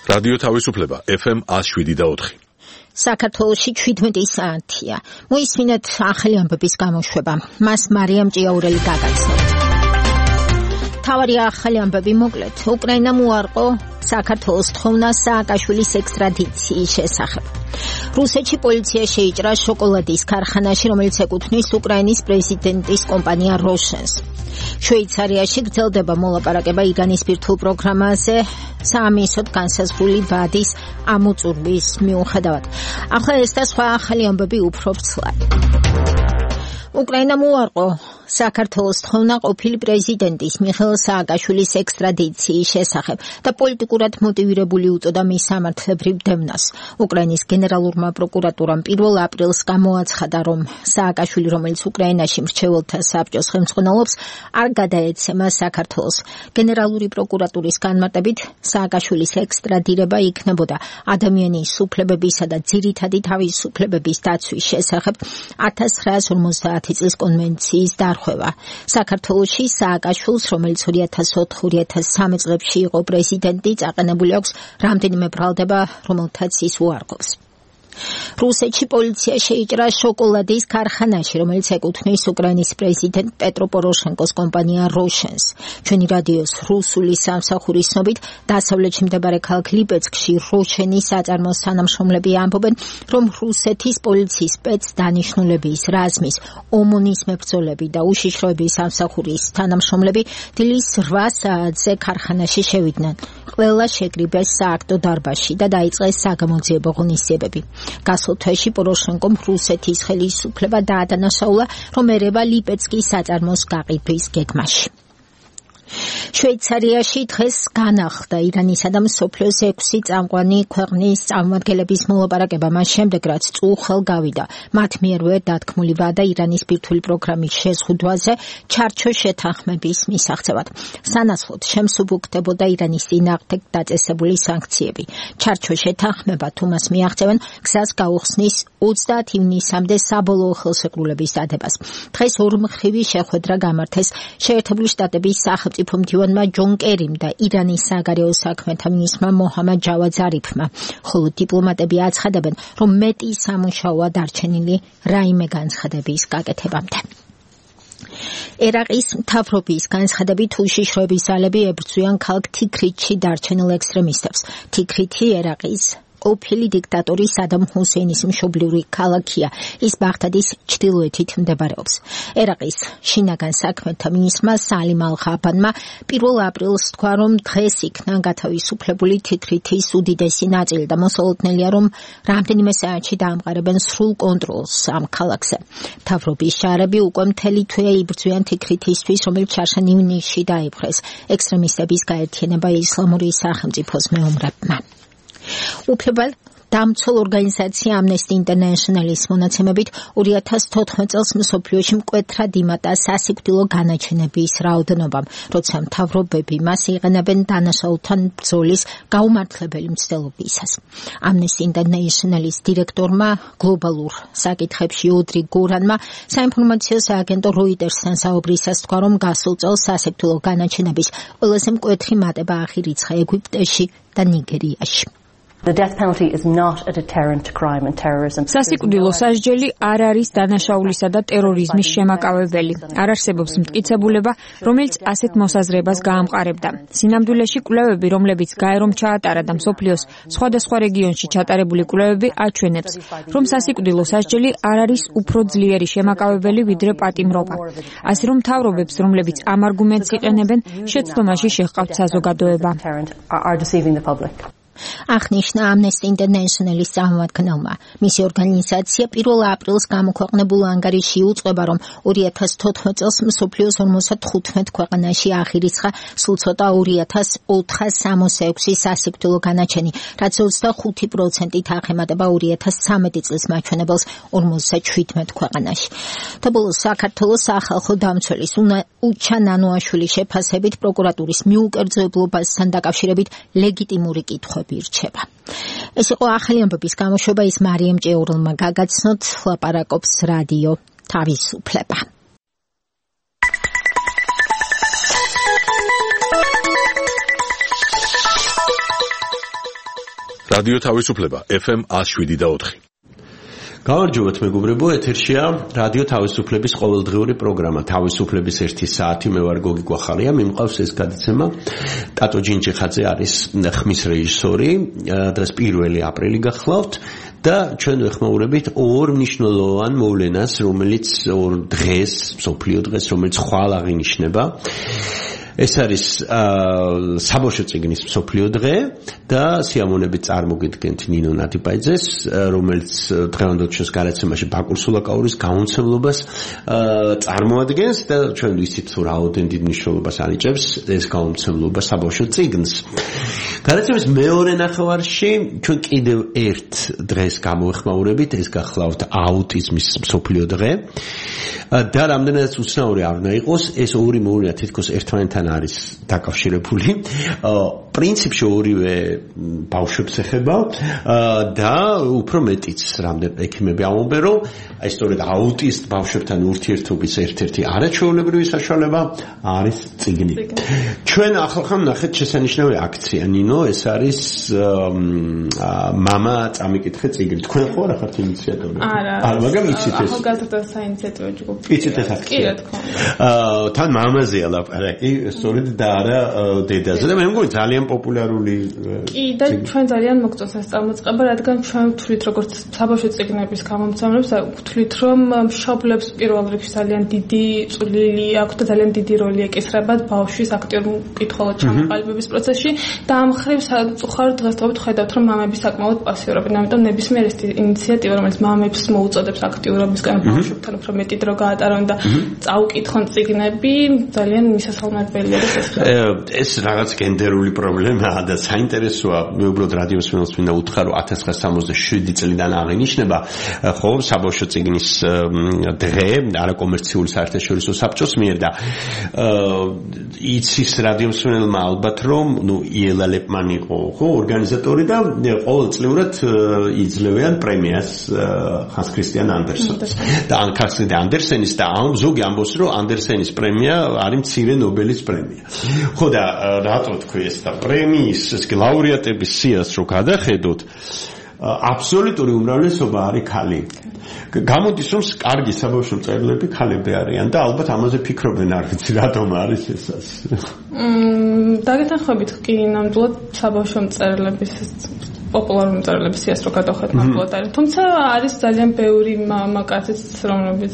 რადიო თავისუფლება FM 107.4. საქართველოში 17 საათია. მოისმინეთ ახალი ამბების გამოშვება. მას მარიამ ჭიაურელი გაგაცნობთ. თავარი ახალი ამბები მოკლედ. უკრაინამ უარყო საქართველოს თხოვნა სააკაშვილის ექსტრადიციის შესახებ. რუსეთში პოლიცია შეიჭრა შოკოლადის ქარხანაში, რომელიც ეკუთვნის უკრაინის პრეზიდენტის კომპანია როშენს. შვეიცარიაში გრძელდება მოლაპარაკება ირანის ბირთვულ პროგრამაზე საამისოდ განსაზღვრული ვადის ამოწურვის მიუხედავად. ახლა ეს და სხვა ახალი ამბები უფრო ვრცლად. უკრაინამ უარყო საქართველოს თხოვნა ყოფილი პრეზიდენტის მიხეილ სააკაშვილის ექსტრადიციის შესახებ და პოლიტიკურად მოტივირებული უწოდა მის სამართლებრივ დევნას. უკრაინის გენერალურმა პროკურატურამ 1 აპრილს გამოაცხადა, რომ სააკაშვილი, რომელიც უკრაინაში მრჩეველთა საბჭოს ხელმძღვანელობს, არ გადაეცემა საქართველოს. გენერალური პროკურატურის განმარტებით, სააკაშვილის ექსტრადირება იქნებოდა ადამიანის უფლებებისა და ძირითადი თავისუფლებების დაცვის შესახებ 1950 წლის კონვენციის დარღვევა. საქართველოში სააკაშვილს, რომელიც 2004-2013 წლებში იყო პრეზიდენტი, წაყენებული აქვს რამდენიმე ბრალდება, რომელთაც ის უარყოფს. რუსეთში პოლიცია შეიჭრა შოკოლადის ქარხანაში, რომელიც ეკუთვნის უკრაინის პრეზიდენტ პეტრო პოროშენკოს კომპანია როშენს. ჩვენი რადიოს რუსული სამსახურის ცნობით, დასავლეთში მდებარე ქალაქ ლიპეცკში როშენის საწარმოს თანამშრომლები ამბობენ, რომ რუსეთის პოლიციის სპეცდანიშნულების რაზმის ომონის მებრძოლები და უშიშროების სამსახურის თანამშრომლები დილის 8 საათზე ქარხანაში შევიდნენ. ყველა შეკრიბეს სააქტო დარბაზში და დაიწყეს საგამოძიებო ღონისძიებები. გასულ თვეში პოროშენკომ რუსეთის ხელისუფლება დაადანაშაულა, რომ ერევა ლიპეცკის საწარმოს გაყიდვის გეგმაში. შვეიცარიაში დღეს განახლდა ირანისა და მსოფლიოს 6 წამყვანი ქვეყნის წარმომადგენლების მოლაპარაკება, მას შემდეგ რაც წუხელ გავიდა მათ მიერვე დათქმული ვადა ირანის ბირთვული პროგრამის შეზღუდვაზე ჩარჩო შეთანხმების მისაღწევად. სანაცვლოდ შემსუბუქდებოდა ირანის წინააღმდეგ დაწესებული სანქციები. ჩარჩო შეთანხმება, თუ მას მიაღწევენ, გზას გაუხსნის 30 ივნისამდე საბოლოო ხელშეკრულების დადებას. დღეს ორმხრივი შეხვედრა გამართეს შეერთებული შტატების სახელმწიფო მდივანმა ჯონ კერიმ და ირანის საგარეო საქმეთა მინისტრმა მოჰამად ჯავად ზარიფმა, ხოლო დიპლომატები აცხადებენ, რომ მეტი სამუშაოა დარჩენილი რაიმე განცხადების გაკეთებამდე. ერაყის მთავრობის განცხადებით, უშიშროების ძალები ებრძვიან ქალაქ თიქრითში დარჩენილ ექსტრემისტებს. თიქრითი ერაყის ყოფილი დიქტატორის სადამ ჰუსეინის მშობლიური ქალაქია. ის ბაღდადის ჩრდილოეთით მდებარეობს. ერაყის შინაგან საქმეთა მინისტრმა სალიმ ალ-ღაბანმა 1 აპრილს თქვა, რომ დღეს იქნა გათავისუფლებული თიქრითის უდიდესი ნაწილი და მოსალოდნელია, რომ რამდენიმე საათში დაამყარებენ სრულ კონტროლს ამ ქალაქზე. მთავრობის შარები უკვე მთელი თვე იბრძვიან თიქრითისთვის, რომელიც შარშან ივნისში დაიპყრეს ექსტრემისტების გაერთიანება ისლამური სახელმწიფოს მეომრებმა. უფლებალ დამცველ ორგანიზაცია Amnesty International-ის მონაცემებით 2014 წელს მსოფლიოში მკვეთრად იმატა სასიკვდილო განაჩენების რაოდენობამ, როცა მთავრობები მას იყენებენ დანაშაულთან ბრძოლის გაუმართლებელი მცდელობისას. Amnesty International-ის დირექტორმა გლობალურ საკითხებში ოდრი გორანმა საინფორმაციო სააგენტო Reuters-თან საუბრისას თქვა, რომ გასულ წელს სასიკვდილო განაჩენების ყველაზე მკვეთრი მატება აღირიცხა ეგვიპტეში და ნიგერიაში. სასიკვდილო სასჯელი არ არის დანაშაულისა და ტერორიზმის შემაკავებელი. არ არსებობს მტკიცებულება, რომელიც ასეთ მოსაზრებას გაამყარებდა. სინამდვილეში კვლევები, რომლებიც გაერომ ჩაატარა და მსოფლიოს სხვადასხვა რეგიონში ჩატარებული კვლევები აჩვენებს, რომ სასიკვდილო სასჯელი არ არის უფრო ძლიერი შემაკავებელი ვიდრე პატიმრობა. ასე რომ მთავრობებს, რომლებიც ამ არგუმენტს იყენებენ, შეცდომაში შეჰყავთ საზოგადოება. აღნიშნა Amnesty International-ის წარმომადგენელმა. მისი ორგანიზაცია 1 აპრილს გამოქვეყნებულ ანგარიში უწყება, რომ 2014 წელს მსოფლიოს 55 ქვეყანაში აღირიცხა სულ ცოტა 2466 სასიკვდილო განაჩენი, რაც 25%-ით აღემატება 2013 წლის მაჩვენებელს 57 ქვეყანაში. და ბოლოს საქართველოს სახალხო დამცველის უჩა ნანოაშვილის შეფასებით პროკურატურის მიუკერძოებლობასთან დაკავშირებით ლეგიტიმური კითხვები ირჩება. ეს იყო ახალი ამბების გამოშვება, ის მარიამ ჭიაურელმა გაგაცნოთ, ლაპარაკობს რადიო თავისუფლება. რადიო თავისუფლება FM 107.4. გამარჯობათ მეგობრებო, ეთერშია რადიო თავისუფლების ყოველდღიური პროგრამა თავისუფლების 1 საათი. მე ვარ გოგი გვახარია, მიმყავს ეს გადაცემა. ტატო ჯინჯიხაძე არის ხმის რეჟისორი. დღეს 1 აპრილი გახლავთ და ჩვენ ვეხმაურებით ორ მნიშვნელოვან მოვლენას, რომელიც ორ დღეს, მსოფლიო დღეს, რომელიც ხვალ აღინიშნება. ეს არის საბავშვო წიგნის მსოფლიო დღე და სიამოვნებით წარმოგიდგენთ ნინო ნადიბაიძეს, რომელიც დღევანდელ ჩვენს გადაცემაში ბაკურ სულაკაურის გამომცემლობას წარმოადგენს და ჩვენ ვიცით თუ რაოდენ დიდ მნიშვნელობას ანიჭებს ეს გამომცემლობა საბავშვო წიგნს. გადაცემის მეორე ნახევარში ჩვენ კიდევ ერთ დღეს გამოვეხმაურებით, ეს გახლავთ აუტიზმის მსოფლიო დღე და რამდენადაც უცნაური არ უნდა იყოს, ეს ორი მოვლენა თითქოს ერთმანეთთან არის დაკავშირებული. პრინციპში ორივე ბავშვებს ეხება და უფრო მეტიც რამდენი ექიმები ამბობენ, რომ აი სწორედ აუტისტ ბავშვებთან ურთიერთობის ერთ-ერთი არაჩვეულებრივი საშუალება არის წიგნი. ჩვენ ახლა ნახეთ შესანიშნავი აქცია ნინო, ეს არის მამა წამიკითხე წიგნი. თქვენ ხო არ ხართ ინიციატორები? არა, მაგრამ იცით ეს ახალგაზრდა საინიციატივო ჯგუფი. იცით ეს აქცია? თან მამაზეა ლაპარაკი, სწორედ და არა დედაზე და მე მგონი ძალიან პოპულარული. კი და ჩვენ ძალიან მოგწონს ეს წამოწყება, რადგან ჩვენ ვთვლით როგორც საბავშვო წიგნების გამომცემლებს, ვთვლით რომ მშობლებს პირველ რიგში ძალიან დიდი წვლილი აქვს და ძალიან დიდი როლი ეკისრებათ ბავშვის აქტიურ მკითხველად ჩამოყალიბების პროცესში და ამ მხრივ საწუხაროდ დღესდღეობით ხედავთ რომ მამები საკმაოდ პასიურობენ, ამიტომ ნებისმიერ ეს ინიციატივა, რომელიც მამებს მოუწოდებს აქტიურობისკენ ბავშვებთან უფრო მეტი დრო გაატარონ და წაუკითხონ წიგნები, ძალიან მისასალმებელია. ეს რაღაც გენდერული პრობლემაა და საინტერესოა, მე უბრალოდ რადიოს მსმენელს მინდა უთხრა, რომ 1967 წლიდან აღინიშნება ხო საბავშვო წიგნის დღე არაკომერციული საერთაშორისო საბჭოს მიერ და იცის რადიო მსმენელმა ალბათ, რომ იელა ლეპმანი იყო ხო ორგანიზატორი და ყოველწლიურად იძლევიან პრემიას ჰანს ქრისტიან ანდერსონს და ანდერსენის და ზოგი ამბობს, რომ ანდერსენის პრემია არის მცირე ნობელის პრემია. ხო და რატო თქვი ეს და პრემიის ეს ლაურეატების სიას რო გადახედოთ, აბსოლუტური უმრავლესობა არის ქალი. გამოდის რომ კარგი საბავშვო მწერლები ქალები არიან და ალბათ ამაზე ფიქრობენ, არ ვიცი რატომ არის ესას. დაგეთანხმებით კი ნამდვილად საბავშვო მწერლების პოპულარული მწერლების სიას რო გადავხედოთ ნამდვილად არის. თუმცა არის ძალიან ბევრი მამაკაციც, რომლებიც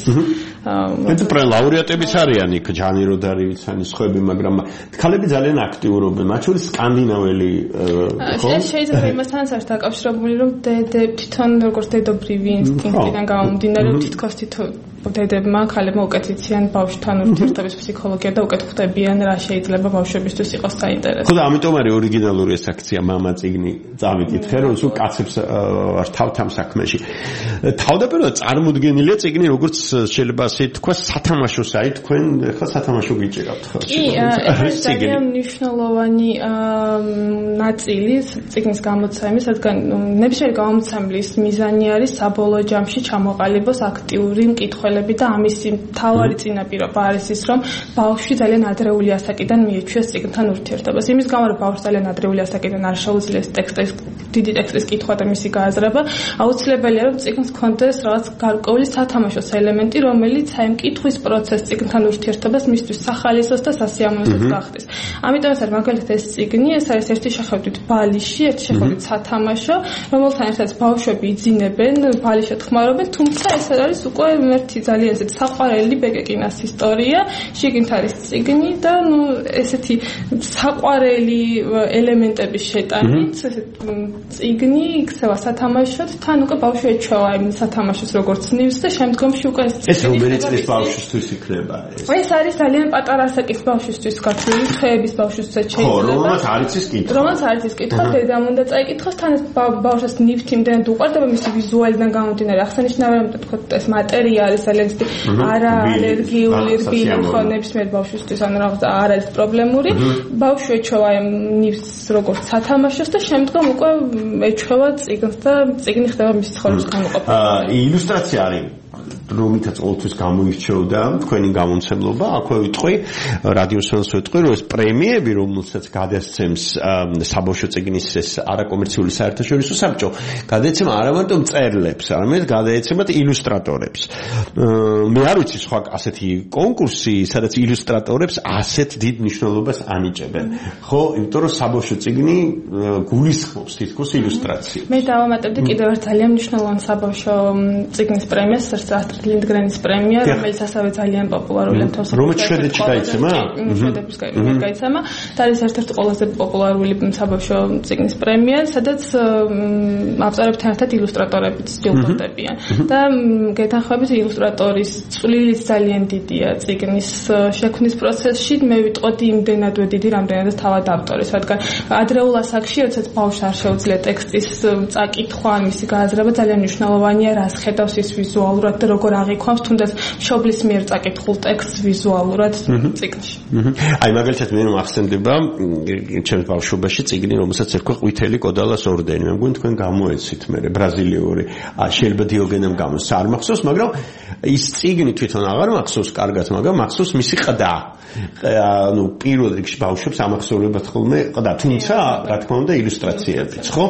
მე ლაურეატებიც არიან იქ, ჯანი როდარივიცანი, სხვები, მაგრამ ქალები ძალიან აქტიურობენ, მათ შორის სკანდინაველი ხო? შეიძლება იმასთან არის დაკავშირებული, რომ თვითონ როგორც დედობრივი ინსტინქტიდან გამომდინარე, თითქოს დედებმა ქალებმა უკეთ იციან ბავშვთან ურთიერთობის ფსიქოლოგია და უკეთ ხვდებიან რა შეიძლება ბავშვებისთვის იყოს საინტერესო. ხო და ამიტომ არის ორიგინალური ეს აქცია მამა წიგნი წამიკითხე, რომ სულ კაცებს არ თავთ ამ საქმეში. თავდაპირველად წარმოდგენილია წიგნი როგორც შეიძლება ასე თქვა სათამაშოსაი, თქვენ ხა სათამაშო გიჭირავთ ხო? კი, ეს ძალიან მნიშვნელოვანი ნაწილი წიგნის გამოცემის, რადგან ნებისმიერი გამოცემლის მიზანი არის საბოლოო ჯამში ჩამოყალიბოს აქტიური მკითხველები და ამის მთავარი წინაპირობა არის ის, რომ ბავშვი ძალიან ადრეული ასაკიდან მიეჩვიოს წიგნთან ურთიერთობას. იმის გამო, რომ ბავშვს ძალიან ადრეული ასაკიდან არ შეუძლიეს დიდი ტექსტის კითხვა და მისი გააზრება, აუცილებელია, რომ წიგნს ჰქონდეს რაღაც გარკვეული სათამაშოს ელემენტი, რომელიც აი მკითხვის პროცესს, წიგნთან ურთიერთობას მისთვის სახალისოს და სასიამოვნოს გახდეს. ამიტომ ეს არის მაგალითად ეს წიგნი, ეს არის ერთი შეხედვით ბალიში, ერთი შეხედვით სათამაშო, რომელთან ერთად ბავშვები იძინებენ, ბალიშად ხმარობენ, თუმცა ეს არის უკვე ერთი ძალიან ესეთი საყვარელი ბეკეკინას ისტორია, შიგნით არის წიგნი და ესეთი საყვარელი ელემენტების შეტანით, წიგნი იქცევა სათამაშოდ, თან უკვე ბავშვი ეჩვევა იმ სათამაშოს როგორც ნივს და შემდგომში უკვე ეს რომელი წლის ბავშვისთვის იქნება ეს? ეს არის ძალიან პატარა ასაკის ბავშვისთვის გათვლილი, თვეების ბავშვისთვისაც შეიძლება. ხო, რომელსაც არ იცის კითხვა. რომელსაც არ იცის კითხვა, დედამ უნდა წაიკითხოს, თან ეს ბავშვს ნივთი იმდენად უყვარდება მისი ვიზუალიდან გამომდინარე. აღსანიშნავია, რომ თქვა ეს მატერიალი ძალიან არა ალერგიული რბილი ხო ნებისმიერ ბავშვისთვის ან რაღაც არ არის პრობლემური. ბავშვი ეჩვევა ნივს როგორც სათამაშოს და შემდგომ უკვე ეჩვევა წიგნს და წიგნი ხდება მის ცხოვრების განუყოფელი. ილუსტრაცია არის რომითაც ყოველთვის გამოირჩეოდა თქვენი გამომცემლობა, აქვე ვიტყვი, რადიოსვენს ვიტყვი, რომ ეს პრემიები, რომელსაც გადასცემს საბავშვო წიგნის ეს არაკომერციული საერთაშორისო საბჭო, გადაეცემა არა მარტო მწერლებს, არამედ გადაეცემათ ილუსტრატორებს. მე არ ვიცი სხვა ასეთი კონკურსი, სადაც ილუსტრატორებს ასეთ დიდ მნიშვნელობას ანიჭებენ. ხო, იმიტომ რომ საბავშვო წიგნი გულისხმობს თითქოს ილუსტრაციებს. მე დავამატებდი კიდევ ერთ ძალიან მნიშვნელოვან საბავშვო წიგნის პრემიას, Astrid Lindgrenis პრემია, რომელიც ასევე ძალიან პოპულარულია თავს. რომელიც შვედეთში გაიცემა? შვედეთის გაიცემა. და ეს ერთ-ერთი ყველაზე პოპულარული საბავშვო წიგნის პრემია, სადაც ავტორებთან ერთად ილუსტრატორებიც ჯილდოვდებიან. და გეთანხმებით ილუსტრატორის წვლილიც ძალიან დიდია წიგნის შექმნის პროცესში. მე ვიტყოდი იმდენადვე დიდი, რამდენადაც თავად ავტორის, რადგან ადრეულ ასაკში, როდესაც ბავშვს არ შეუძლია ტექსტის წაკითხვა, მისი გააზრება ძალიან მნიშვნელოვანია, რას ხედავს ის ვიზუალურად და როგორ აღიქვამს თუნდაც მშობლის მიერ წაკითხულ ტექსტს ვიზუალურად წიგნში. აი მაგალითად მე მახსენდება ჩემს ბავშვობაში წიგნი, რომელსაც ერქვა ყვითელი კოდალას ორდენი. მე მგონი თქვენ გამოეცით მე ბრაზილიური, შეიძლება დიოგენემ გამოს არ მახსოვს, მაგრამ ის წიგნი თვითონ აღარ მახსოვს კარგად, მაგრამ მახსოვს მისი ყდა. ანუ პირველ რიგში ბავშვებს ამახსოვრებათ ხოლმე ყდა, თუმცა რა თქმა უნდა ილუსტრაციებიც, ხო?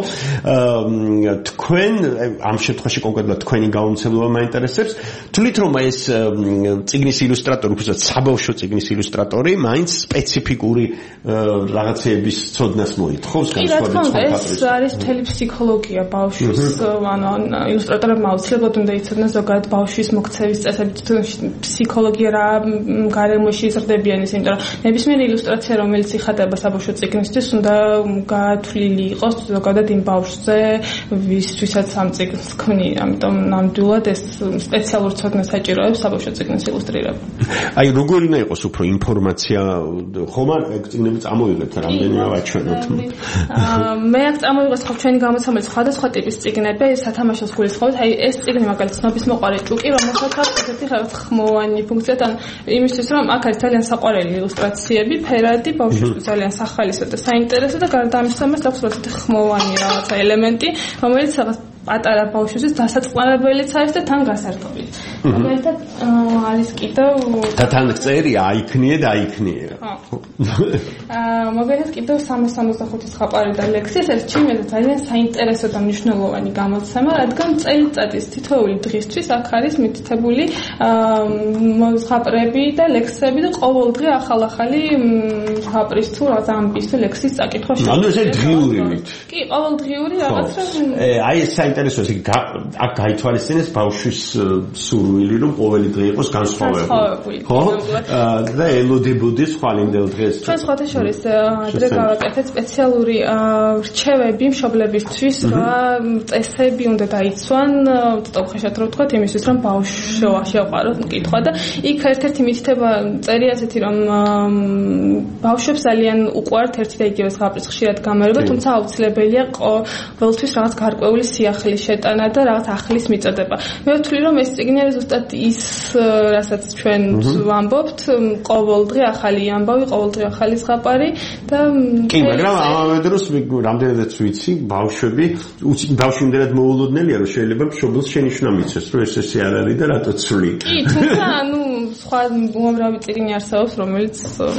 თქვენ ამ შემთხვევაში კონკრეტულად თქვენი გამომცემლობა მაინტერესებს. თვლით რომ ეს წიგნის ილუსტრატორი, უბრალოდ საბავშვო წიგნის ილუსტრატორი, მაინც სპეციფიკური რაღაცეების ცოდნას მოითხოვს განსხვავებით. ეს არის მთელი ფსიქოლოგია ბავშვის, ანუ ილუსტრატორებმა აუცილებლად უნდა იცოდნენ ზოგადად ბავშვის მოქცევის წესები, ფსიქოლოგია რა გარემოში იზრდებიან ის, იმიტომ რომ ნებისმიერი ილუსტრაცია, რომელიც იხატება საბავშვო წიგნისთვის, უნდა გაათვლილი იყოს ზოგადად იმ ბავშვზე, ვისთვისაც ამ წიგნს ქმნიან. ამიტომ ნამდვილად ეს სპეციალურ ცოდნას საჭიროებს საბავშვო წიგნის ილუსტრირება. აი როგორ უნდა იყოს უფრო ინფორმაცია, ხომ არ წიგნები წამოვიღეთ რამდენიმე ვაჩვენოთ. მე აქ წამოვიღეთ ხო ჩვენი გამოცემული სხვადასხვა ტიპის წიგნები, სათამაშოს გულისხმობთ. აი ეს წიგნი მაგალითად ცნობის მოყარე ჭუკი, რომელსაც აქვს ესეთი რაღაც ხმოვანი ფუნქცია, თან იმისთვის რომ აქ არის ძალიან საყვარელი ილუსტრაციები, ფერადი, ბავშვისთვის ძალიან სახალისო და საინტერესო და გარდა ამისა მას აქვს ესეთი ხმოვანი რაღაცა ელემენტი, რომელიც რაღაც პატარა ბავშვისთვის დასაწყნარებელიც არის და თან გასართობი. მაგალითად არის კიდევ და თან წერია აიქნიე და აიქნიერა. მაგალითად კიდევ 365 ზღაპარი და ლექსის ეს ჩემთვის ძალიან საინტერესო და მნიშვნელოვანი გამოცემა, რადგან წელიწადის თითოეული დღისთვის აქ არის მითითებული ზღაპრები და ლექსები და ყოველდღე ახალ-ახალი ზღაპრის თუ რაღაცა ამბის თუ ლექსის წაკითხვა შეიძლება. ანუ ესე დღიურით. კი, ყოველდღიური რაღაცა. აი ეს საინტერესოა, აქ გაითვალისწინეს ბავშვის სურვილი, რომ ყოველი დღე იყოს განსხვავებული. ხო? და ელოდებოდეს ხვალინდელ დღეს. ჩვენ სხვათა შორის ადრე გავაკეთეთ სპეციალური რჩევები მშობლებისთვის, წესები უნდა დაიცვან, ტოპხეშად რო ვთქვათ, იმისთვის რომ ბავშვს შეაყვაროთ მკითხვა და იქ ერთ-ერთი მითითება წერია ასეთი, რომ ბავშვებს ძალიან უყვართ ერთი და იგივე ზღაპრის ხშირად გამარება, თუმცა აუცილებელია ყოველთვის რაღაც გარკვეული სიახლის შეტანა და რაღაც ახლის მიწოდება. მე ვთვლი რომ ეს წიგნი არის ზუსტად ის, რასაც ჩვენ ვამბობთ, ყოველდღე ახალი ამბავი, ყოველდღე ახალი ზღაპარი და კი, მაგრამ ამავე დროს რამდენადაც ვიცი, ბავშვები იმდენად მოულოდნელია, რომ შეიძლება მშობელს შენიშვნა მიცეს, რომ ეს არ არის და რატო ცვლი. კი, თუმცა ანუ სხვა უამრავი წიგნი არსებობს, რომელიც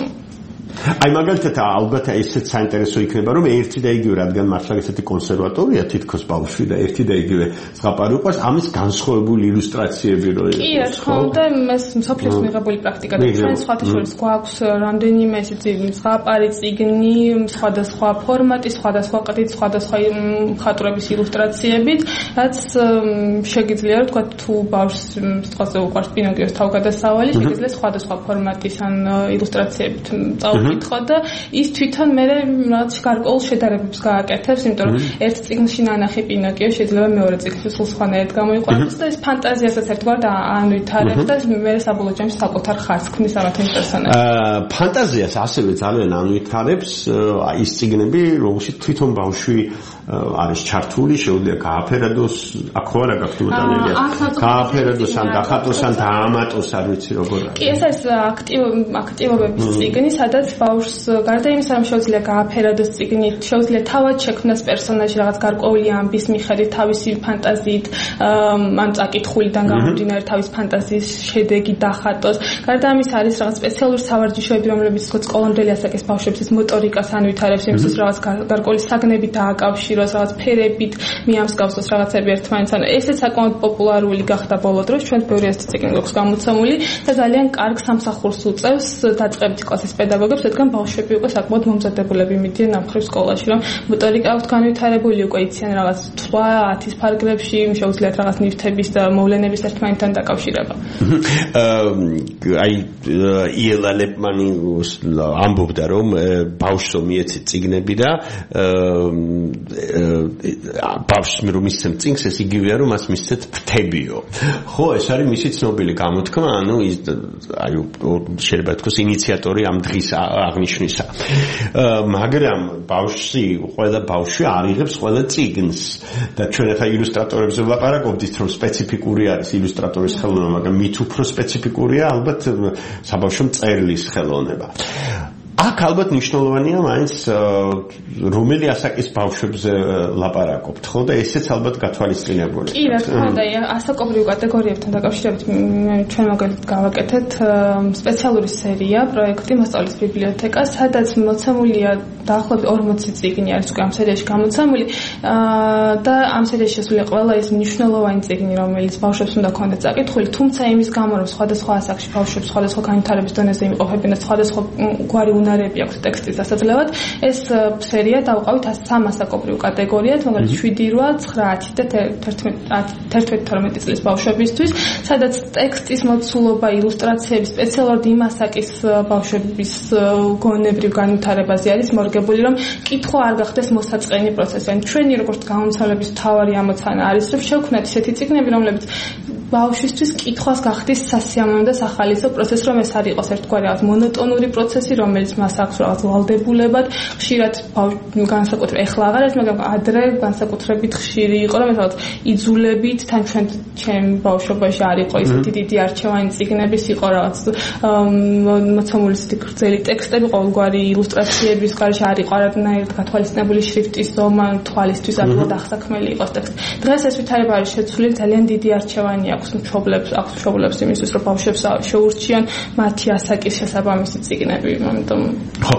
აი მაგალითად ალბათ ესეც საინტერესო იქნება, რომ ერთი და იგივე, რადგან მართლა ესეთი კონსერვატორია თითქოს ბავშვი და ერთი და იგივე ზღაპარი უყვარს, ამის განსხვავებული ილუსტრაციები რო კი, რა თქმა უნდა, ეს მსოფლიოს მიღებული პრაქტიკა და ჩვენ სხვათა შორის გვაქვს რამდენიმე ესეთი ზღაპარი წიგნი, სხვადასხვა ფორმატის, სხვადასხვა ყდით, სხვადასხვა მხატვრების ილუსტრაციებით, რაც შეგიძლია რომ თქვა თუ ბავშვს სიტყვაზე უყვარს პინოკიოს თავგადასავალი, შეგიძლია სხვადასხვა ფორმატის ან ილუსტრაციებით ითქვა და ის თვითონ მე რაღაც გარკვეულ შედარებებს გააკეთებს, იმიტომ რომ ერთ წიგნში ნანახი პინოკიო შეიძლება მეორე წიგნში სულ სხვანაირად გამოიყვანოს და ეს ფანტაზიასაც ერთგვარად ანვითარებს და მე საბოლოო ჯამში საკუთარ ხარს ქმნის ამათი პერსონაჟი. ფანტაზიას ასევე ძალიან ანვითარებს ის წიგნები, რომელშიც თვითონ ბავშვი არის ჩართული, შეუძლია გააფერადოს, აქ ხო არა გაქვთ მოტანილია. გააფერადოს ან დახატოს ან დაამატოს, არ ვიცი როგორ არის. კი, ეს არის აქტივობების წიგნი, სადაც ბავშვს გარდა იმისა, რომ შეუძლია გააფერადოს წიგნით, შეუძლია თავად შექმნას პერსონაჟი რაღაც გარკვეული ამბის მიხედვით, თავისი ფანტაზიით, ან წაკითხულიდან გამომდინარე თავის ფანტაზიის შედეგი დახატოს. გარდა ამისა არის რაღაც სპეციალური სავარჯიშოები, რომლებიც სკოლამდელი ასაკის ბავშვებს მოტორიკას ანვითარებს, იმისთვის რაღაც გარკვეული საგნები დააკავშიროს, რაღაც ფერებით მიამსგავსოს რაღაცები ერთმანეთთან. ესეც საკმაოდ პოპულარული გახდა ბოლო დროს, ჩვენ ბევრი ასეთი წიგნი გვაქვს გამოცემული და ძალიან კარგ სამსახურს უწევს დაწყებითი კლასის პედაგოგებს, რადგან ბავშვები უკვე საკმაოდ მომზადებულები მიდიან ნამხრივ სკოლაში, რომ მოტორიკა აქვთ განვითარებული, უკვე იციან რაღაც თვა, ათის ფარგლებში, შეუძლიათ რაღაც ნივთების და მოვლენების ერთმანეთთან დაკავშირება. აი იელა ლეპმანი ამბობდა, რომ ბავშვს მიეცეთ წიგნები და ბავშვს რომ ისცემ წიგნს, ეს იგივეა, რომ მას მისცეთ ფრთებიო. ხო, ეს არის მისი ცნობილი გამოთქმა, ანუ აი შეიძლება თქვას ინიციატორი ამ დღის აღნიშვნისა. მაგრამ ყველა ბავშვი არ იღებს ყველა წიგნს და ჩვენ ახლა ილუსტრატორებზე ვლაპარაკობდით, რომ სპეციფიკური არის ილუსტრატორის ხელოვნება, მაგრამ მით უფრო სპეციფიკურია ალბათ საბავშვო მწერლის ხელოვნება. აქ ალბათ მნიშვნელოვანია მაინც რომელი ასაკის ბავშვებზე ლაპარაკობთ, ხო და ესეც ალბათ გათვალისწინებული. კი, რა თქმა უნდა, ასაკობრივ კატეგორიებთან დაკავშირებით ჩვენ მაგალითად გავაკეთეთ სპეციალური სერია, პროექტი მოსწავლის ბიბლიოთეკა, სადაც მოცემულია დაახლოებით 40 წიგნი არის უკვე ამ სერიაში გამოცემული და ამ სერიაში შესულია ყველა ის მნიშვნელოვანი წიგნი, რომელიც ბავშვებს უნდა ქონდეთ წაკითხული, თუმცა იმის გამო, რომ სხვადასხვა ასაკში ბავშვებს სხვადასხვა განვითარების დონეზე იმყოფებიან და სხვადასხვა გვარი უნარები აქვს ტექსტის დასაძლევად, ეს სერია დავყავით 3 ასაკობრივ კატეგორიად, მაგალითად 7, 8, 9, 10 და 11-12 წლის ბავშვებისთვის, სადაც ტექსტის მოცულობა, ილუსტრაციები სპეციალურად იმ ასაკის ბავშვების გონებრივ განვითარებაზე არის მორგებული, რომ კითხვა არ გახდეს მოსაწყენი პროცესი. ან ჩვენი როგორც გამომცემლების მთავარი ამოცანა არის, რომ შევქმნათ ისეთი წიგნები, რომლებიც ბავშვისთვის კითხვას გახდის სასიამოვნო და სახალისო პროცესი, რომ ეს არ იყოს ერთგვარი რაღაც მონოტონური პროცესი, რომელიც მას აქვს რაღაც ვალდებულებად, ხშირად განსაკუთრებით ეხლა აღარ არის, მაგრამ ადრე განსაკუთრებით ხშირი იყო, რომ ეს რაღაც იძულებით თან ჩვენ ბავშვობაში არ იყო ისეთი დიდი არჩევანი წიგნების, იყო რაღაც მოცემული გრძელი ტექსტები, ყოველგვარი ილუსტრაციების გარშე არ იყო არანაირად გათვალისწინებული შრიფტის ზომა, თვალისთვის ადვილად აღსაქმელი იყოს ტექსტი. დღეს ეს ვითარება არის შეცვლილი, ძალიან დიდი არჩევანი აქვს მშობლებს იმისთვის, რომ ბავშვებს შეურჩიონ მათი ასაკის შესაბამისი წიგნები, ამიტომ ხო,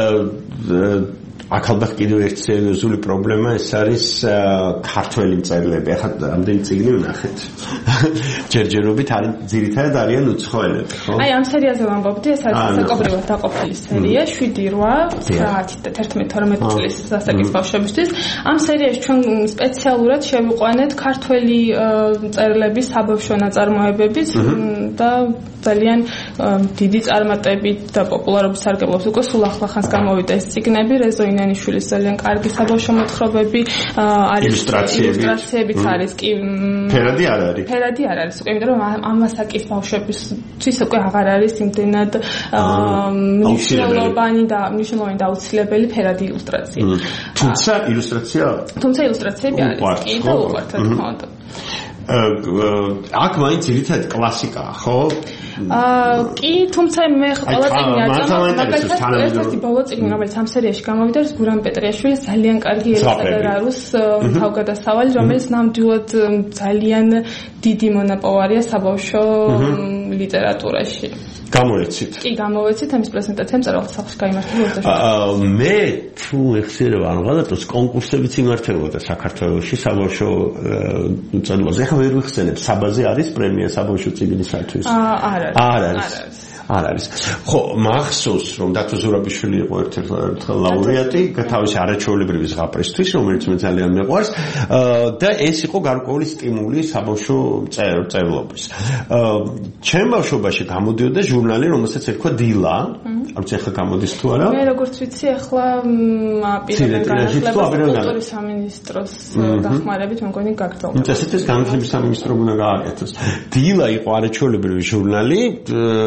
აქ ალბათ კიდევ ერთი სერიოზული პრობლემა ეს არის ქართველი მწერლები. ახლა ამდენი წიგნი ვნახეთ. ჯერჯერობით არის ძირითადად არიან უცხოელები, ხო? აი ამ სერიაზე ვამბობდი, ეს არის საკონკრეტულად დაყოფილი სერია 7, 8, 9 და 11-12 წლის ასაკის ბავშვებისთვის. ამ სერიაში ჩვენ სპეციალურად შევიყვანეთ ქართველი მწერლების საბავშვო ნაწარმოებების და ძალიან დიდი წარმატებით და პოპულარობის სარგებლობს უკვე სულ ახლახანს გამოვიდა ეს წიგნები, რეზო ინანიშვილის ძალიან კარგი საბავშვო მოთხრობები, არის ილუსტრაციებიც არის კი ფერადი არ არის. ფერადი არ არის, უკვე იმიტომ რომ ამ ასაკის ბავშვებისთვის უკვე აღარ არის იმდენად მნიშვნელოვანი და აუცილებელი ფერადი ილუსტრაცია. თუმცა ილუსტრაციები არის კი და უყვართ, რა თქმა უნდა. აქ მაინც ძირითადად კლასიკაა, ხო? კი, თუმცა მე ყველა წიგნი არის ერთი ბოლო წიგნი, რომელიც ამ სერიაში გამოვიდა, ის გურამ პეტრიაშვილის ძალიან კარგი ელისაგარარუს თავგადასავალი, რომელიც ნამდვილად ძალიან დიდი მონაპოვარია საბავშვო ლიტერატურაში. გამოვეცით. კი, გამოვეცით, ამის პრეზენტაცია მწერალთა სახლში გაიმართება. მე თუ ეხსიერება არ ვღალატოს, კონკურსებიც იმართებოდა საქართველოში საბავშვო მწერლობაზე. ახლა ვერ ვიხსენებ, საბაზე არის პრემია საბავშვო წიგნისათვის? არ არის. არ არის. ხო, მახსოვს, რომ დათო ზურაბიშვილი იყო ერთ-ერთი ლაურეატი, თავისი არაჩვეულებრივი ზღაპრესთვის, რომელიც მე ძალიან მეყვარს, და ეს იყო გარკვეული სტიმული საბავშვო მწერლობის. ჩემ ბავშვობაში გამოდიოდა ჟურნალი, რომელსაც ერქვა დილა, არც ახლა გამოდის თუ არა? მე როგორც ვიცი, ახლა აპირებენ განახლებას კულტურის სამინისტროს დახმარებით, მეგონი გაგრძელდება. წესით განათლების სამინისტრო უნდა გააკეთოს. დილა იყო არაჩვეულებრივი ჟურნალი და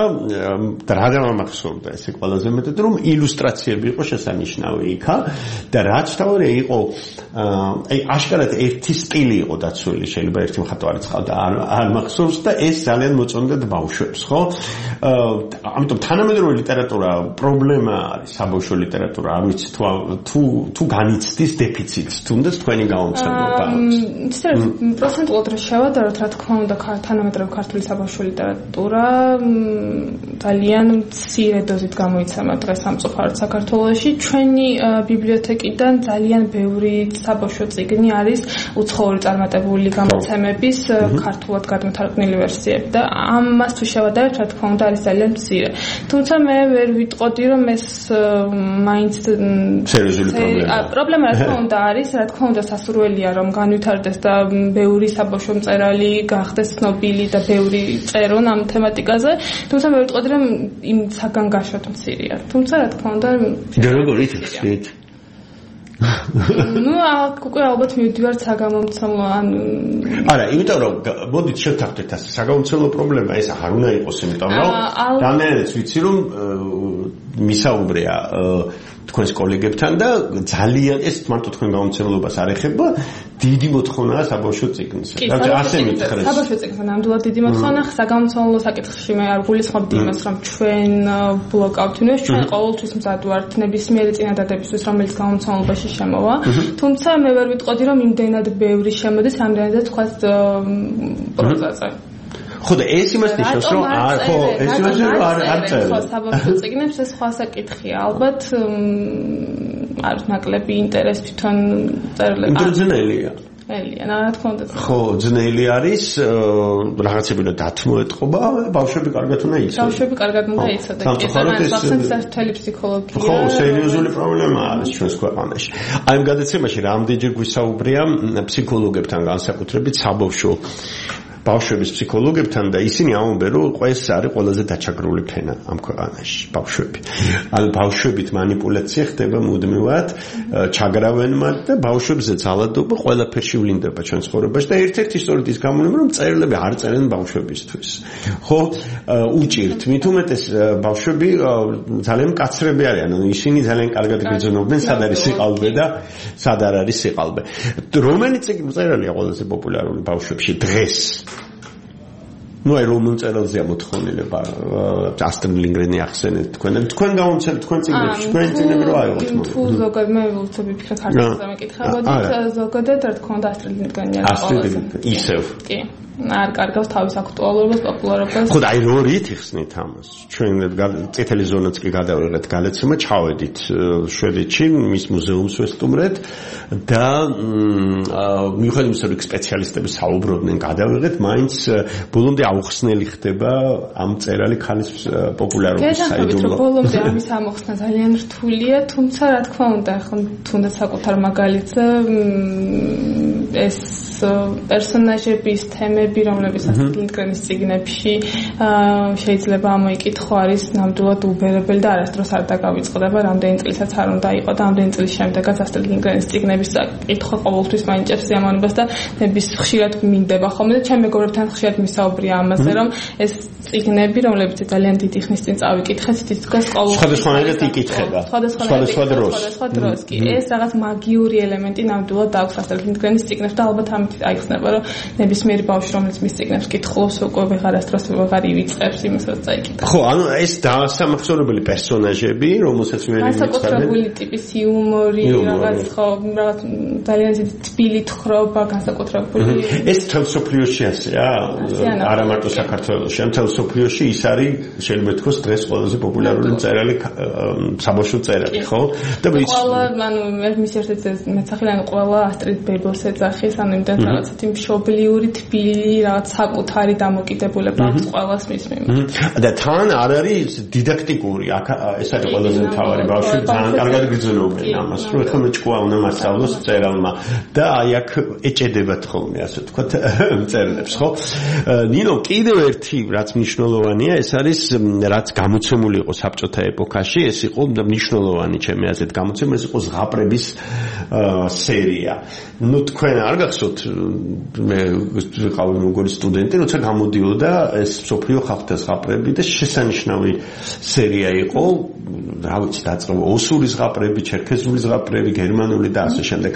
და რა დამახსოვრდა ესე ყველაზე მეტად რომ ილუსტრაციები იყო შესანიშნავი იქა და რაც თავი იყო აი აშკარად ერთი სტილი იყო დაცული შეიძლება ერთი მხატვარი წყავდა არ მახსოვს და ეს ძალიან მოწონდა ბავშვებს ხო ამიტომ თანამედროვე ლიტერატურა პრობლემა არის საბავშვო ლიტერატურა არ ვიცი თუ განიცდის დეფიციტს თუნდაც თქვენი გამომცემლობა პროცენტულად რა შევადაროთ რა თქმა უნდა თანამედროვე ქართული საბავშვო ლიტერატურა ძალიან მცირე დოზით გამოიცემა დღეს სამწუხაროდ საქართველოში ჩვენი ბიბლიოთეკიდან ძალიან ბევრი საბავშვო წიგნი არის უცხოური წარმატებული გამოცემების ქართულად გადმოთარგმნილი ვერსიები და ამას თუ შევადარებთ რა თქმა უნდა არის ძალიან მცირე თუმცა მე ვერ ვიტყოდი რომ ეს მაინც სერიოზული პრობლემა რა თქმა უნდა არის რა თქმა უნდა სასურველია რომ განვითარდეს და ბევრი საბავშვო მწერალი გახდეს ცნობილი და ბევრი წერონ ამ თემატიკაზე თუმცა მე ვიტყოდი რომ იმ საგან გაშოთ მცირეა თუმცა რა თქმა უნდა როგორ ითქვით ну უკვე ალბათ მივდივართ საგამომცემლო ან არა იმიტომ რომ მოდით შევთანხმდეთ ასე საგამომცემლო პრობლემა ეს არ უნდა იყოს იმიტომ რომ დანერეც ვიცი რომ მისაუბრეა თქვენს კოლეგებთან და ძალიან ეს მარტო თქვენ გამომცემლობას არ ეხება დიდი მოთხოვნაა საბავშვო წიგნზე და ასე მითხრეს საბავშვო წიგნზე ნამდვილად დიდი მოთხოვნა საგამომცემლო საკითხში მე არ გულისხმობდი იმას რომ ჩვენ ბლოკავთ იმას ჩვენ ყოველთვის მზად ვართ ნებისმიერი წინადადებისთვის რომელიც გამომცემლობაში შემოვა თუმცა მე ვერ ვიტყოდი რომ იმდენად ბევრი შემოდის ამდენადაც თქვა პროცესზე ხო და ეს იმას ნიშნავს რომ არ ხო ეს იმას რომ არ წერენ ხო საბავშვო წიგნებს ეს სხვა საკითხია ალბათ არ ნაკლები ინტერესი თვითონ წერილებს ძნელია ელია რა თქმა უნდა ხო ძნელი არის რაღაცები უნდა დათმოეთყობა ბავშვები კარგად უნდა იცოდნენ ბავშვები კარგად უნდა იცოდნენ ეს თელი ფსიქოლოგია ხო სერიოზული პრობლემა არის ჩვენს ქვეყანაში აი ამ გადაცემაში რამდენჯერ გვისაუბრია ფსიქოლოგებთან განსაკუთრებით საბავშვო ბავშვების ფსიქოლოგებთან და ისინი ამბობენ რომ ეს არის ყველაზე დაჩაგრული ფენა ამ ქვეყანაში ბავშვები. ანუ ბავშვებით манипуляცია ხდება მუდმივად, ჩაგრავენ მათ და ბავშვებზე ძალადობა ყველაფერში ვლინდება ჩვენ ცხოვრებაში და ერთ-ერთი სწორედ ის გამონება რომ წერილები არ წერენ ბავშვებისთვის. ხო, უჭირთ, მით უმეტეს ბავშვები ძალიან მკაცრები არიან, ანუ ისინი ძალიან კარგად გეძნობდნენ სად არის სიყალბე და სად არ არის სიყალბე. რომელი წერილია ყველაზე პოპულარული ბავშვებში დღეს? ну აი რომელ წერილზეა მოთხოვნილება ასტრიდ ლინგრენი ახსენეთ თქვენ გამომცემთ თქვენ წიგნებში თქვენ წიგნები რა აიღოთ თუ ზოგადად მე ვუწევი ფიქრა ქართულზე მეკითხებოდით ზოგადად რა თქმა უნდა ასტრიდ ლინგრენი არის ყველაზე ისევ კი არ კარგავს თავის აქტუალურობას, პოპულარობას. ხო და აი რორით იხსნით ამას? ჩვენ წითელი ზონაც კი გადავიღეთ გალეცემა, ჩავედით შვედეთში, მის მუზეუმს ვესტუმრეთ და მიუხედავად იმისა, რომ სპეციალისტები საუბრობდნენ, გადავიღეთ, მაინც ბოლომდე აუხსნელი ხდება ამ წერალი ქალის პოპულარობის საიდუმლო. ბოლომდე ამის ამოხსნა ძალიან რთულია, თუმცა რა თქმა უნდა, ხო თუნდაც საკუთარ მაგალითზე ეს პერსონაჟების თემები, რომლებიც ასეთ ლინგრენის წიგნებში შეიძლება ამოიკითხო, არის ნამდვილად უბერებელი და არასდროს არ დაგავიწყდება, რამდენი წელსაც არ უნდა იყო და რამდენი წლის შემდეგაც ასეთ ლინგრენის წიგნების კითხვა ყოველთვის მაინტერესებს სიამოვნებას და ნების ხშირად მინდება ხოლმე და ჩემ მეგობრებთან ხშირად მისაუბრია ამაზე, რომ ეს წიგნები, რომლებიც ძალიან დიდი ხნის წინ წავიკითხეთ, თითქოს ყოველ სხვადასხვანაირად იკითხება. სხვადასხვა დროს კი. ეს რაღაც მაგიური ელემენტი ნამდვილად აქვს ასეთ ლინგრენის წიგნებს და ალბათ ამით აიხსნება, რომ ნებისმიერი ბავშვი, რომელიც მის წიგნებს კითხულობს, უკვე ვეღარასდროს ვეღარ ივიწყებს იმას, რაც წაიკითხა. ხო, ანუ ეს დასამახსოვრებელი პერსონაჟები, რომელსაც ვერ ივიწყებენ. განსაკუთრებული ტიპის იუმორი, რაღაც ხო, რაღაც ძალიან თბილი თხრობა, განსაკუთრებული. ეს თელ სოფლიოში ასეა, არა მარტო საქართველოში, ამ თელ სოფლიოში ის არის, შეიძლება თქვოს დღეს ყველაზე პოპულარული წერალი, საბავშვო წერალი, ხო? და ყველა, ანუ მის ერთ-ერთი მეცახილანი ყველა ასტრიდ ბებელს ეძახის, ანუ იმდენ რაღაცეთი მშობლიური თბილი, რაღაც საკუთარი დამოკიდებულება აქვს ყველას მის მიმართ. და თან არ არის დიდაქტიკური, ეს არის ყველაზე მთავარი ბავშვი ძალიან კარგად გძნობენ ამას, რომ ეხლა მეჭკუა უნდა მასწავლოს წერალმა და აი აქ ეჭედებათ ხოლმე, ასე ვთქვათ, წერილებს, ხო? ნინო, კიდევ ერთი რაც მნიშვნელოვანია, ეს არის რაც გამოცემული იყო საბჭოთა ეპოქაში, ეს იყო მნიშვნელოვანი ჩემი აზრით გამოცემა, ეს იყო ზღაპრების სერია. ნუ თქვენ თქვენ არ გახსოვთ მე ვიყავი მოგონი სტუდენტი, როცა გამოდიოდა ეს სოფლიო ხალხთა ზღაპრები და შესანიშნავი სერია იყო, რა ვიცი, დაწყება ოსური ზღაპრები, ჩერქეზული ზღაპრები, გერმანული და ასე შემდეგ.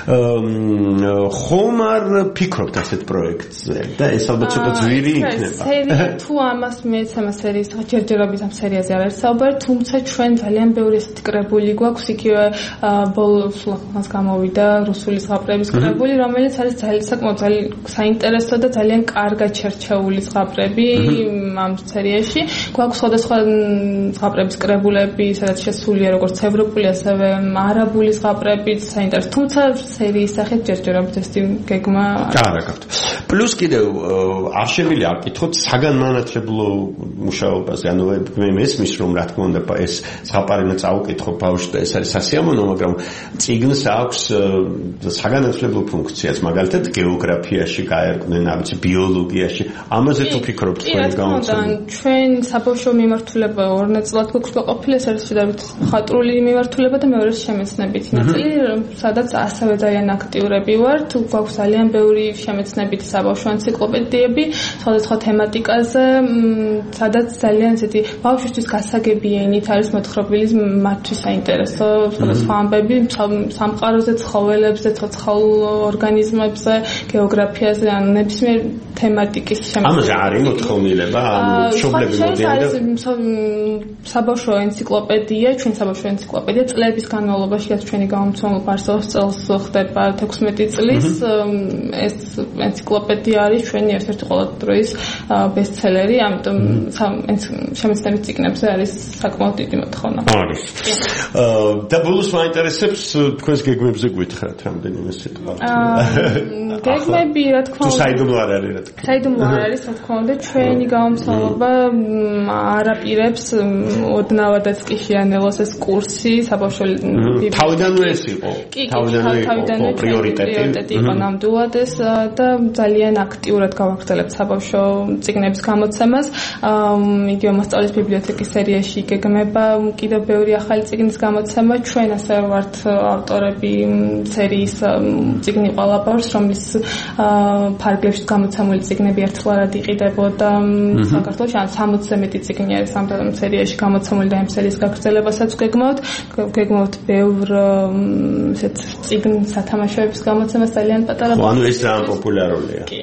ხომ არ ფიქრობთ ასეთ პროექტზე და ეს ალბათ ცოტა ძვირი იქნება. სერია თუ ამას მეცემა სერიის ჯერჯერობით ამ სერიაზე არ არის საუბარი, თუმცა ჩვენ ძალიან ბევრი ესეთი კრებული გვაქვს, იგივე ბოლოს ხანს გამოვიდა რუსული ზღაპრების კრებული, რომელიც არის საკმაოდ საინტერესო და ძალიან კარგად შერჩეული ზღაპრები ამ სერიაში. გვაქვს სხვადასხვა ზღაპრების კრებულები, სადაც შესულია როგორც ევროპული, ასევე არაბული ზღაპრებიც საინტერესო. თუმცა სერიის სახით ჯერჯერობით ეს გეგმა არა გაქვთ. პლუს კიდევ არ შემიძლია აკითხოთ საგანმანათლებლო მუშაობაზე. ანუ მე მესმის რომ რა თქმა უნდა ეს ზღაპარინა წაუკითხო ბავშვს და ეს არის სასიამოვნო, მაგრამ წიგნს აქვს საგანმანათლებლო ფუნქციაც, მაგალითად გეოგრაფიაში გაერკვნენ, არ ვიცი, ბიოლოგიაში. ამაზე თუ ფიქრობთ თქვენი გამოცემა? ჩვენ საბავშვო მიმართულება ორ ნაწილად გვაქვს გაყოფილი, ეს არის შედარებით მხატვრული მიმართულება და მეორე შემეცნებითი ნაწილი, სადაც ასევე ძალიან აქტიურები ვართ. გვაქვს ძალიან ბევრი შემეცნებითი საბავშვო ენციკლოპედიები სხვადასხვა თემატიკაზე, სადაც ძალიან ისეთი ბავშვისთვის გასაგები ენით არის მოთხრობილი მათთვის საინტერესო სხვადასხვა ამბები სამყაროზე, ცხოველებზე, ცოცხალ ორგანიზმებზე, გეოგრაფიაზე, ან ნებისმიერ თემატიკის შემეცნებითი. ამაზე არის მოთხოვნილება, ანუ მშობლები მოდიან და საბავშვო ენციკლოპედია, ჩვენ საბავშვო ენციკლოპედია წლების განმავლობაში, რაც ჩვენი გამომცემლობა არსებობს წელს ხდება 16 წლის, ეს ენციკლოპედია არის ჩვენი ერთ-ერთი ყოველდღიური ბესტსელერი, ამიტომ შემეცნებით წიგნებზე არის საკმაოდ დიდი მოთხოვნა. არის. და ბოლოს მაინტერესებს თქვენს გეგმებზე გვითხრათ რამდენიმე სიტყვა. გეგმები, რა თქმა უნდა, საიდუმლო არ არის, რა თქმა უნდა. საიდუმლო არ არის, რა თქმა უნდა, ჩვენი გამომცემლობა არ აპირებს ოდნავადაც კი შეანელოს ეს კურსი საბავშვო თავიდანვე ეს იყო. თავიდანვე პრიორიტეტი იყო ნამდვილად ეს და ძალიან აქტიურად გავაგრძელებთ საბავშვო წიგნების გამოცემას. იგივე მოსწავლის ბიბლიოთეკის სერიაში იგეგმება კიდევ ბევრი ახალი წიგნის გამოცემა. ჩვენ ასევე ვართ ავტორები სერიის წიგნი ყველა ბავშვს, რომლის ფარგლებში გამოცემული წიგნები ერთხელად იყიდებოდა საქართველოში, ან 60-ზე მეტი წიგნი არის ამ სერიაში გამოცემული და ამ სერიის გაგრძელებასაც გეგმავთ ბევრ ესეთ წიგნ სათამაშოების გამოცემას ძალიან პატარა. ანუ ეს ძალიან პოპულარულია. კი.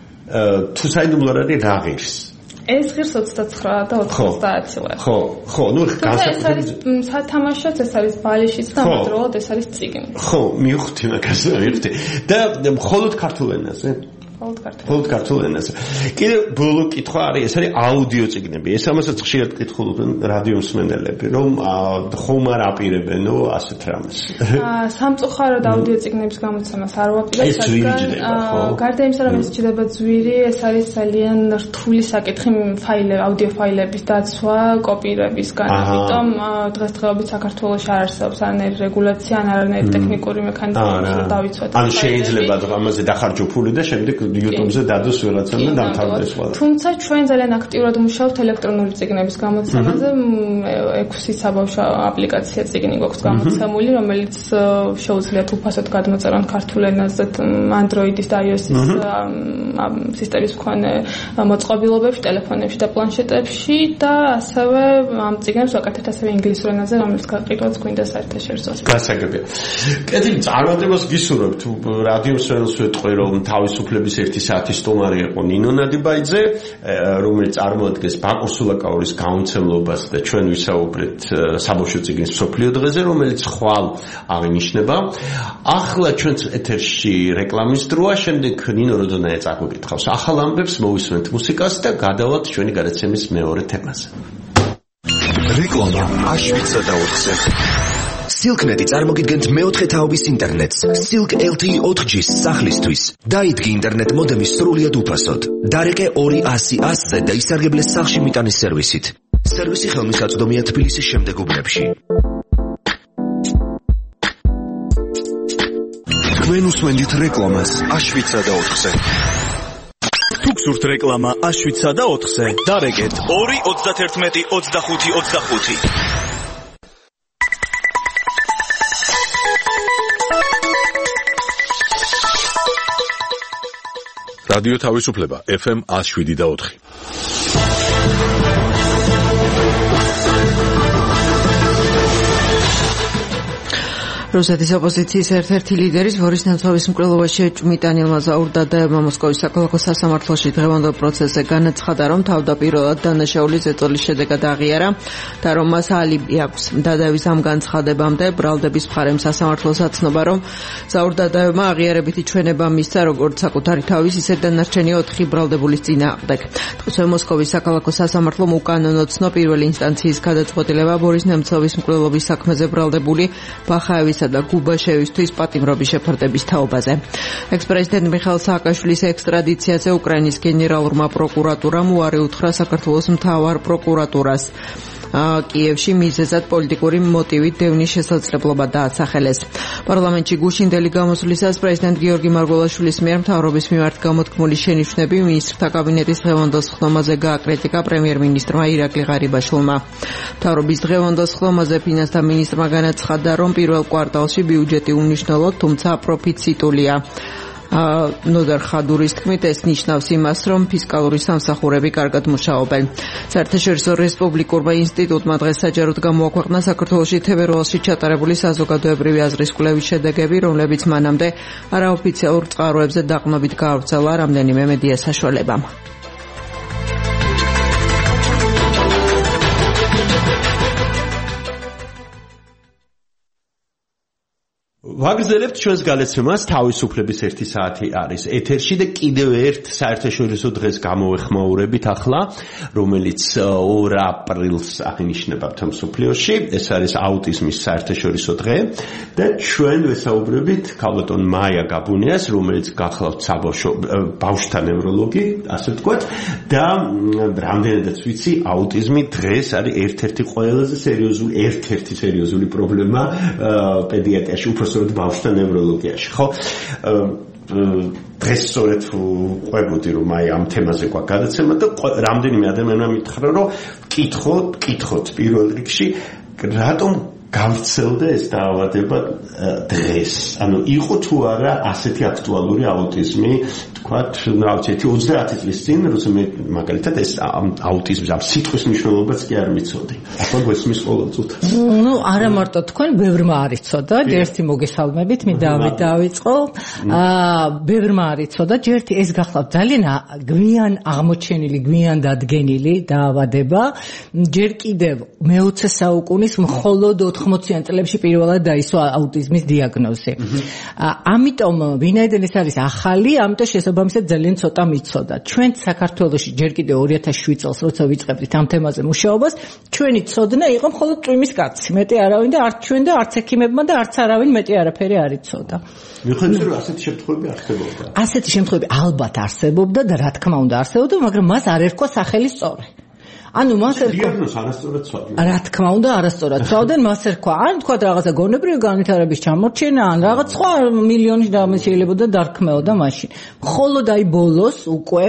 თუ საიდუმლო არის რა ღირს? ეს ღირს 29 და 90 ლარი. ხო, ნუ განსაკუთრებით სათამაშოც ეს არის ბალიშიც და ამავდროულად ეს არის წიგნი. ხო, მივხვდი მაგას, მივხვდი. და მხოლოდ ქართულ ენაზე? მხოლოდ ქართულ ენაზე. კიდევ ბოლო კითხვა არის, ეს არის აუდიო წიგნები. ეს ამასაც ხშირად კითხულობენ რადიო მსმენელები, რომ ხომ არ აპირებენო ასეთ რამეს. სამწუხაროდ აუდიო წიგნების გამოცემას არ ვაპირებ, გარდა იმისა, რომ ეს ჭირდება ძვირი, ეს არის ძალიან რთული საკითხი, აუდიო ფაილების დაცვა, კოპირებისგან. ამიტომ დღესდღეობით საქართველოში არ არსებობს არანაირი რეგულაცია, არანაირი ტექნიკური მექანიზმი, რომ დავიცვათ. ანუ შეიძლება ამაზე დახარჯო ფული და შემდეგ YouTube-ზე დადოს ვიღაცამ და დამთავრდეს ყველა. თუმცა ჩვენ ძალიან აქტიურად მუშაობთ ელექტრონული წიგნების გამოცემაზე. 6 საბავშვო აპლიკაცია წიგნი გვაქვს გამოცემული, რომელიც შეუძლიათ უფასოდ გადმოწერონ ქართულ ენაზე Android-ის და iOS-ის სისტემის მქონე მოწყობილობებში, ტელეფონებში და პლანშეტებში და ასევე ამ წიგნებს ვაკეთებთ ასევე ინგლისურ ენაზე, რომელიც გაყიდვაც გვინდა საერთაშორისო. გასაგებია. კეთილი, წარმატებას გისურვებთ. რადიო მსმენელს ვეტყვი, რომ თავისუფლების 1 საათის სტუმარი იყო ნინო ნადიბაიძე, რომელიც წარმოადგენს ბაკურ სულაკაურის გამომცემლობას და ჩვენ ვისაუბრეთ საბავშვო წიგნის მსოფლიო დღეზე, რომელიც ხვალ აღინიშნება. ახლა ჩვენც ეთერში რეკლამის დროა, შემდეგ ნინო როდონაია წაგვიკითხავს ახალ ამბებს, მოვისმენთ მუსიკას და გადავალთ ჩვენი გადაცემის მეორე თემაზე. რეკლამა აშვიცა და 4-ზე. Silk.net წარმოგიდგენთ მეოთხე თაობის ინტერნეტს, Silk LTE 4G-ს სახლისთვის. დაიდგე ინტერნეტ მოდემი სრულიად უფასოდ. დარეკე 200-100-ზე და ისარგებლე სახლში მიტანის სერვისით. სერვისი ხელმისაწვდომია თბილისის შემდეგ უბნებში. თქვენ უსმენთ რეკლამას აშვიცა და 4-ზე. თუ გსურთ რეკლამა აშვიცა და 4-ზე, დარეკეთ 2-31-25-25. რადიო თავისუფლება FM 107.4. რუსეთის ოპოზიციის ერთ-ერთი ლიდერის ბორის ნემცოვის მკვლელობაში ჭუმიტანილმა ზაურდადაევმა მოსკოვის საქალაქო სასამართლოში დღევანდელ პროცესზე განაცხადა, რომ თავდაპირველად დანაშაული ზეწოლის შედეგად აღიარა და რომ მას ალიბი აქვს. დადაევის ამ განცხადებამდე ბრალდების მხარემ სასამართლოს აცნობა, რომ ზაურდადაევმა აღიარებითი ჩვენება მისცა როგორც საკუთარი თავის, ისე დანარჩენი 4 ბრალდებულის წინააღმდეგ. დღესვე მოსკოვის საქალაქო სასამართლომ უკანონო ცნო პირველი ინსტანციის გადაწყვეტილება ბორის ნემცოვის მკვლელობის საქმეზე ბრალდებული ბახაევის და გუბაშევისთვის პატიმრობის შეფარდების თაობაზე. ექს-პრეზიდენტ მიხაილ სააკაშვილის ექსტრადიციაზე უკრაინის გენერალურმა პროკურატურამ უარი უთხრა საქართველოს მთავარ პროკურატურას. კიევში მიზეზად პოლიტიკური მოტივით დევნის შესაძლებლობა დაასახელეს. პარლამენტში გუშინდელი გამოსვლისას პრეზიდენტ გიორგი მარგველაშვილის მიერ მთავრობის მიმართ გამოთქმული შენიშვნები მინისტრთა კაბინეტის დღევანდელ სხდომაზე გააკრიტიკა პრემიერ-მინისტრმა ირაკლი ღარიბაშვილმა. მთავრობის დღევანდელ სხდომაზე ფინანსთა მინისტრმა განაცხადა, რომ პირველ კვარტალში ბიუჯეტი უმნიშვნელოდ, თუმცა პროფიციტულია. ნოდარ ხადურის თქმით, ეს ნიშნავს იმას, რომ ფისკალური სამსახურები კარგად მუშაობენ. საერთაშორისო რესპუბლიკურმა ინსტიტუტმა დღეს საჯაროდ გამოაქვეყნა საქართველოში თებერვალში ჩატარებული საზოგადოებრივი აზრის კვლევის შედეგები, რომლებიც მანამდე არაოფიციალურ წყაროებზე დაყრდნობით გაავრცელა რამდენიმე მედია საშუალებამ. ვაგრძელებთ ჩვენს გალეცემას თავისუფლების 1 საათი არის ეთერში და კიდევ ერთ საერთაშორისო დღეს გამოვეხმაურებით ახლა, რომელიც 2 აპრილს აღინიშნება მსოფლიოში. ეს არის აუტიზმის საერთაშორისო დღე და ჩვენ ვესაუბრებით ქალბატონ მაია გაბუნიას, რომელიც გახლავთ საბავშვო ბავშვთა ნევროლოგი, ასე ვთქვათ, და რამდენადაც ვიცი, აუტიზმი დღეს არის ერთ-ერთი ყველაზე სერიოზული პრობლემა პედიატრიაში, უпростоროდ ბავშვთა ნევროლოგიაში, ხო? დღეს სწორედ ყვებოდი, რომ აი ამ თემაზე გვაქვს გადაცემა და რამდენიმე ადამიანმა მითხრა, რომ კითხოთ პირველ რიგში, რატომ გავრცელდა ეს დაავადება დღეს? ანუ იყო თუ არა ასეთი აქტუალური აუტიზმი, თქვათ, რა ვიცი, 30 წლის წინ, როცა მე მაგალითად ეს აუტიზმის ამ სიტყვის მნიშვნელობაც კი არ ვიცოდი. ახლა გვესმის ყოველწუთ. არა მარტო თქვენ, ბევრმა არ იცოდა, ერთი მოგესალმებით, მინდა დავიწყო. ბევრმა არ იცოდა, ჯერთი ეს გახლავთ ძალიან გვიან აღმოჩენილი, გვიან დადგენილი დაავადება, ჯერ კიდევ მე-20 საუკუნის მხოლოდ 80-იან წლებში პირველად დაისვა აუტიზმის დიაგნოზი. ამიტომ ვინაიდან ეს არის ახალი, ამიტომ შესაბამისად ძალიან ცოტა მიცოდა. ჩვენ საქართველოში ჯერ კიდევ 2007 წელს როცა ვიწყებდით ამ თემაზე მუშაობას, ჩვენი ცოდნა იყო მხოლოდ წვიმის კაცი. მეტი არავინ და არც ჩვენ და არც ექიმებმა და არც არავინ მეტი არაფერი არ იცოდა. მიხედავთ რომ ასეთი შემთხვევები არსებობდა. ასეთი შემთხვევები ალბათ არსებობდა და რა თქმა უნდა არსებობდა, მაგრამ მას არ ერქვა სახელი სწორი. ანუ მას დიაგნოზი არასწორად ცვავდნენ. რა თქმა უნდა, არასწორად ცვავდნენ, მას ერქვა. ან თქვა რაღაცა გონებრივი განვითარების ჩამორჩენა, ან რაღაც სხვა მილიონი და შეიძლება დარქმეოდა მაშინ. მხოლოდ აი ბოლოს უკვე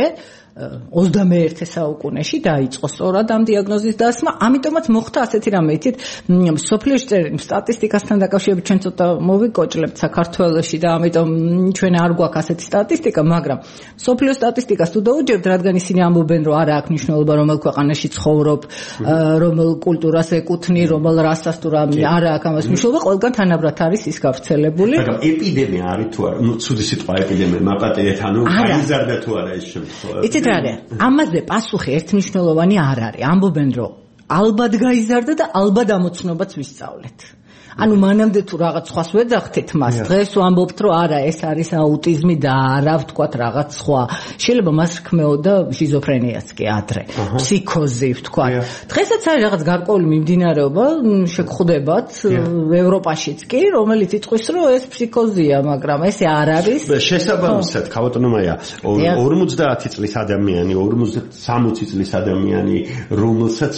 21 საუკუნეში დაიწყო სწორად ამ დიაგნოზის დასმა, ამიტომაც მოხდა ასეთი რამე, იცით, სოფლიოში სტატისტიკასთან დაკავშირებით ჩვენ ცოტა მოვიკოჭლებთ საქართველოში და ამიტომ ჩვენ არ გვაქვს ასეთი სტატისტიკა, მაგრამ სოფლიო სტატისტიკას თუ დაუჯერებთ, რადგან ისინი ამბობენ, რომ არა აქვს მნიშვნელობა რომელ ქვეყანაში ცხოვრობ, რომელ კულტურას ეკუთვნი, რომელ რასას თუ რამე არა აქვს ამას მნიშვნელობა, ყველგან თანაბრად არის ის გავრცელებული. მაგრამ ეპიდემია არის თუ არა? ნუ ცუდი სიტყვა ეპიდემია, მაპატიეთ, ანუ გაიზარდა თუ არა ეს შემთხვევა? ამაზე პასუხი ერთმნიშვნელოვანი არ არის. ამბობენ, რომ ალბათ გაიზარდა და ალბათ ამოცნობაც ვისწავლეთ. ანუ მანამდე თუ რაღაც სხვას ვეძახთით მას, დღეს ვამბობთ, რომ არა, ეს არის აუტიზმი და არა ვთქვათ რაღაც სხვა. შეიძლება მას რქმეოდა შიზოფრენიაც კი ადრე, ფსიქოზი ვთქვათ. დღესაც არის რაღაც გარკვეული მიმდინარეობა, შეგხვდებათ ევროპაშიც კი, რომელიც იტყვის, რომ ეს ფსიქოზია, მაგრამ ესე არ არის. შესაბამისად, ქალბატონო მაია, 50 წლის ადამიანი, 50-60 წლის ადამიანი, რომელსაც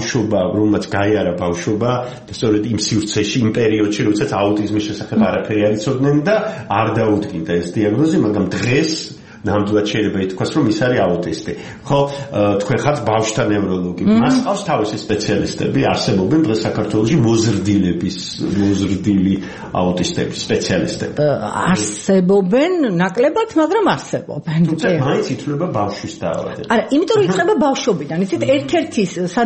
გაიარა ბავშვობა, სწორედ იმ სივრცეში იმ პერიოდში, როდესაც აუტიზმის შესახებ არაფერი არ იცოდნენ და არ დაუდგინდა ეს დიაგნოზი, მაგრამ დღეს ნამდვილად შეიძლება ითქვას, რომ ის არის აუტისტი. ხო, თქვენ ხართ ბავშვთა ნევროლოგი. მას ყავს თავისი სპეციალისტები, არსებობენ დღეს საქართველოში მოზრდილი აუტისტების სპეციალისტები. არსებობენ ნაკლებად, მაგრამ არსებობენ. თუმცა მაინც ითვლება ბავშვის დაავადება. არა, იმიტომ რომ იწყება ბავშვობიდან. იცით, ერთ-ერთი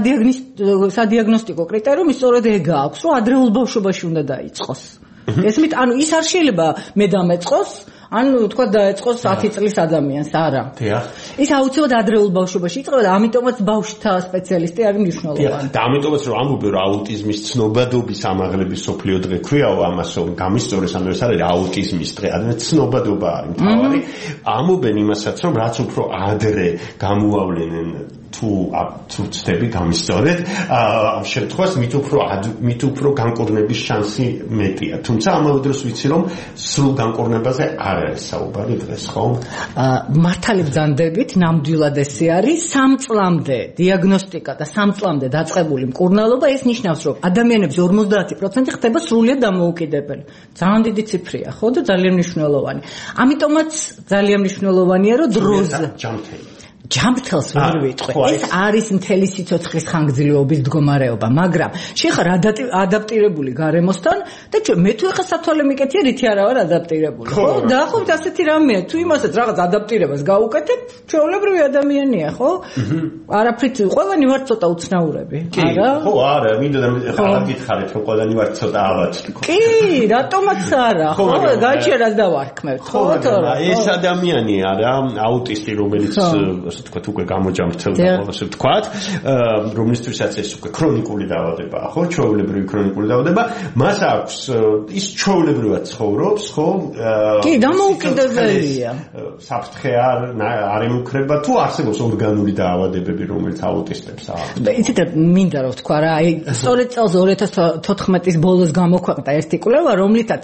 სადიაგნოსტიკო კრიტერიუმი სწორედ ეგა აქვს, რომ ადრეულ ბავშვობაში უნდა დაიწყოს. ესმით, ანუ ის არ შეიძლება მე დამეწყოს, ანუ თქვა დაეწყოს 10 წლის ადამიანს, არა. ის აუცილებლად ადრეულ ბავშვობაში იწყება და ამიტომაც ბავშვთა სპეციალისტი არის მნიშვნელოვანი. და ამიტომაც რომ ამბობენ რომ აუტიზმის ცნობადობის ამაღლების სოფლიო დღე ქვიაო ამას რომ გამისწორეს, ანუ ეს არის აუტიზმის დღე, ანუ ცნობადობა არის მთავარი. ამბობენ იმასაც რომ რაც უფრო ადრე გამოავლენენ თუ ცდები გამისწორეთ, ამ შემთხვევაში მით უფრო განკურნების შანსი მეტია. თუმცა ამავე დროს ვიცი რომ სრულ განკურნებაზე არ არის საუბარი დღეს, ხო? მართალი ბრძანდებით, ნამდვილად ესე არის 3 წლამდე დიაგნოსტიკა და 3 წლამდე დაწყებული მკურნალობა, ეს ნიშნავს, რომ ადამიანების 50% ხდება სრულიად დამოუკიდებელი. ძალიან დიდი ციფრია, ხო და ძალიან მნიშვნელოვანი. ამიტომაც ძალიან მნიშვნელოვანია, რომ დროზე ჯამრთელს ვერ ვიტყვი. ეს არის მთელი სიცოცხლის ხანგრძლივობის მდგომარეობა, მაგრამ შეხარ ადაპტირებული გარემოსთან და მე თუ ეხა სათვალე მიკეთია, რითი არა ვარ ადაპტირებული, ხო? დაახლოებით ასეთი რამეა, თუ იმასაც რაღაც ადაპტირებას გავუკეთებ, ჩვეულებრივი ადამიანია, ხო? არაფრით, ყველანი ვარ ცოტა უცნაურები, არა? ხო, არა, მინდოდა ეხლა არ გითხარით, რომ ყველანი ვარ ცოტა ავაჭი. კი, რატომაც არა, ხო? გაიჩერას დავარქმევთ, ხო? ეს ადამიანი არა, აუტისტი, რომელიც ასე თქვა უკვე გამოჯამრთელდა ასე თქვა, რომლისთვისაც ეს უკვე ქრონიკული დაავადებაა, ხო, ჩვეულებრივი ქრონიკული დაავადება, მას აქვს ის ჩვეულებრივად ცხოვრობს, ხო? კი, დამოუკიდებელია. საფრთხე არ ემუქრება თუ არსებობს ორგანული დაავადებები, რომელიც აუტისტებს აქვს. იცით, მინდა რომ თქვა რა, აი სწორედ წელს 2014-ის ბოლოს გამოქვეყნდა ერთი კვლევა, რომლითაც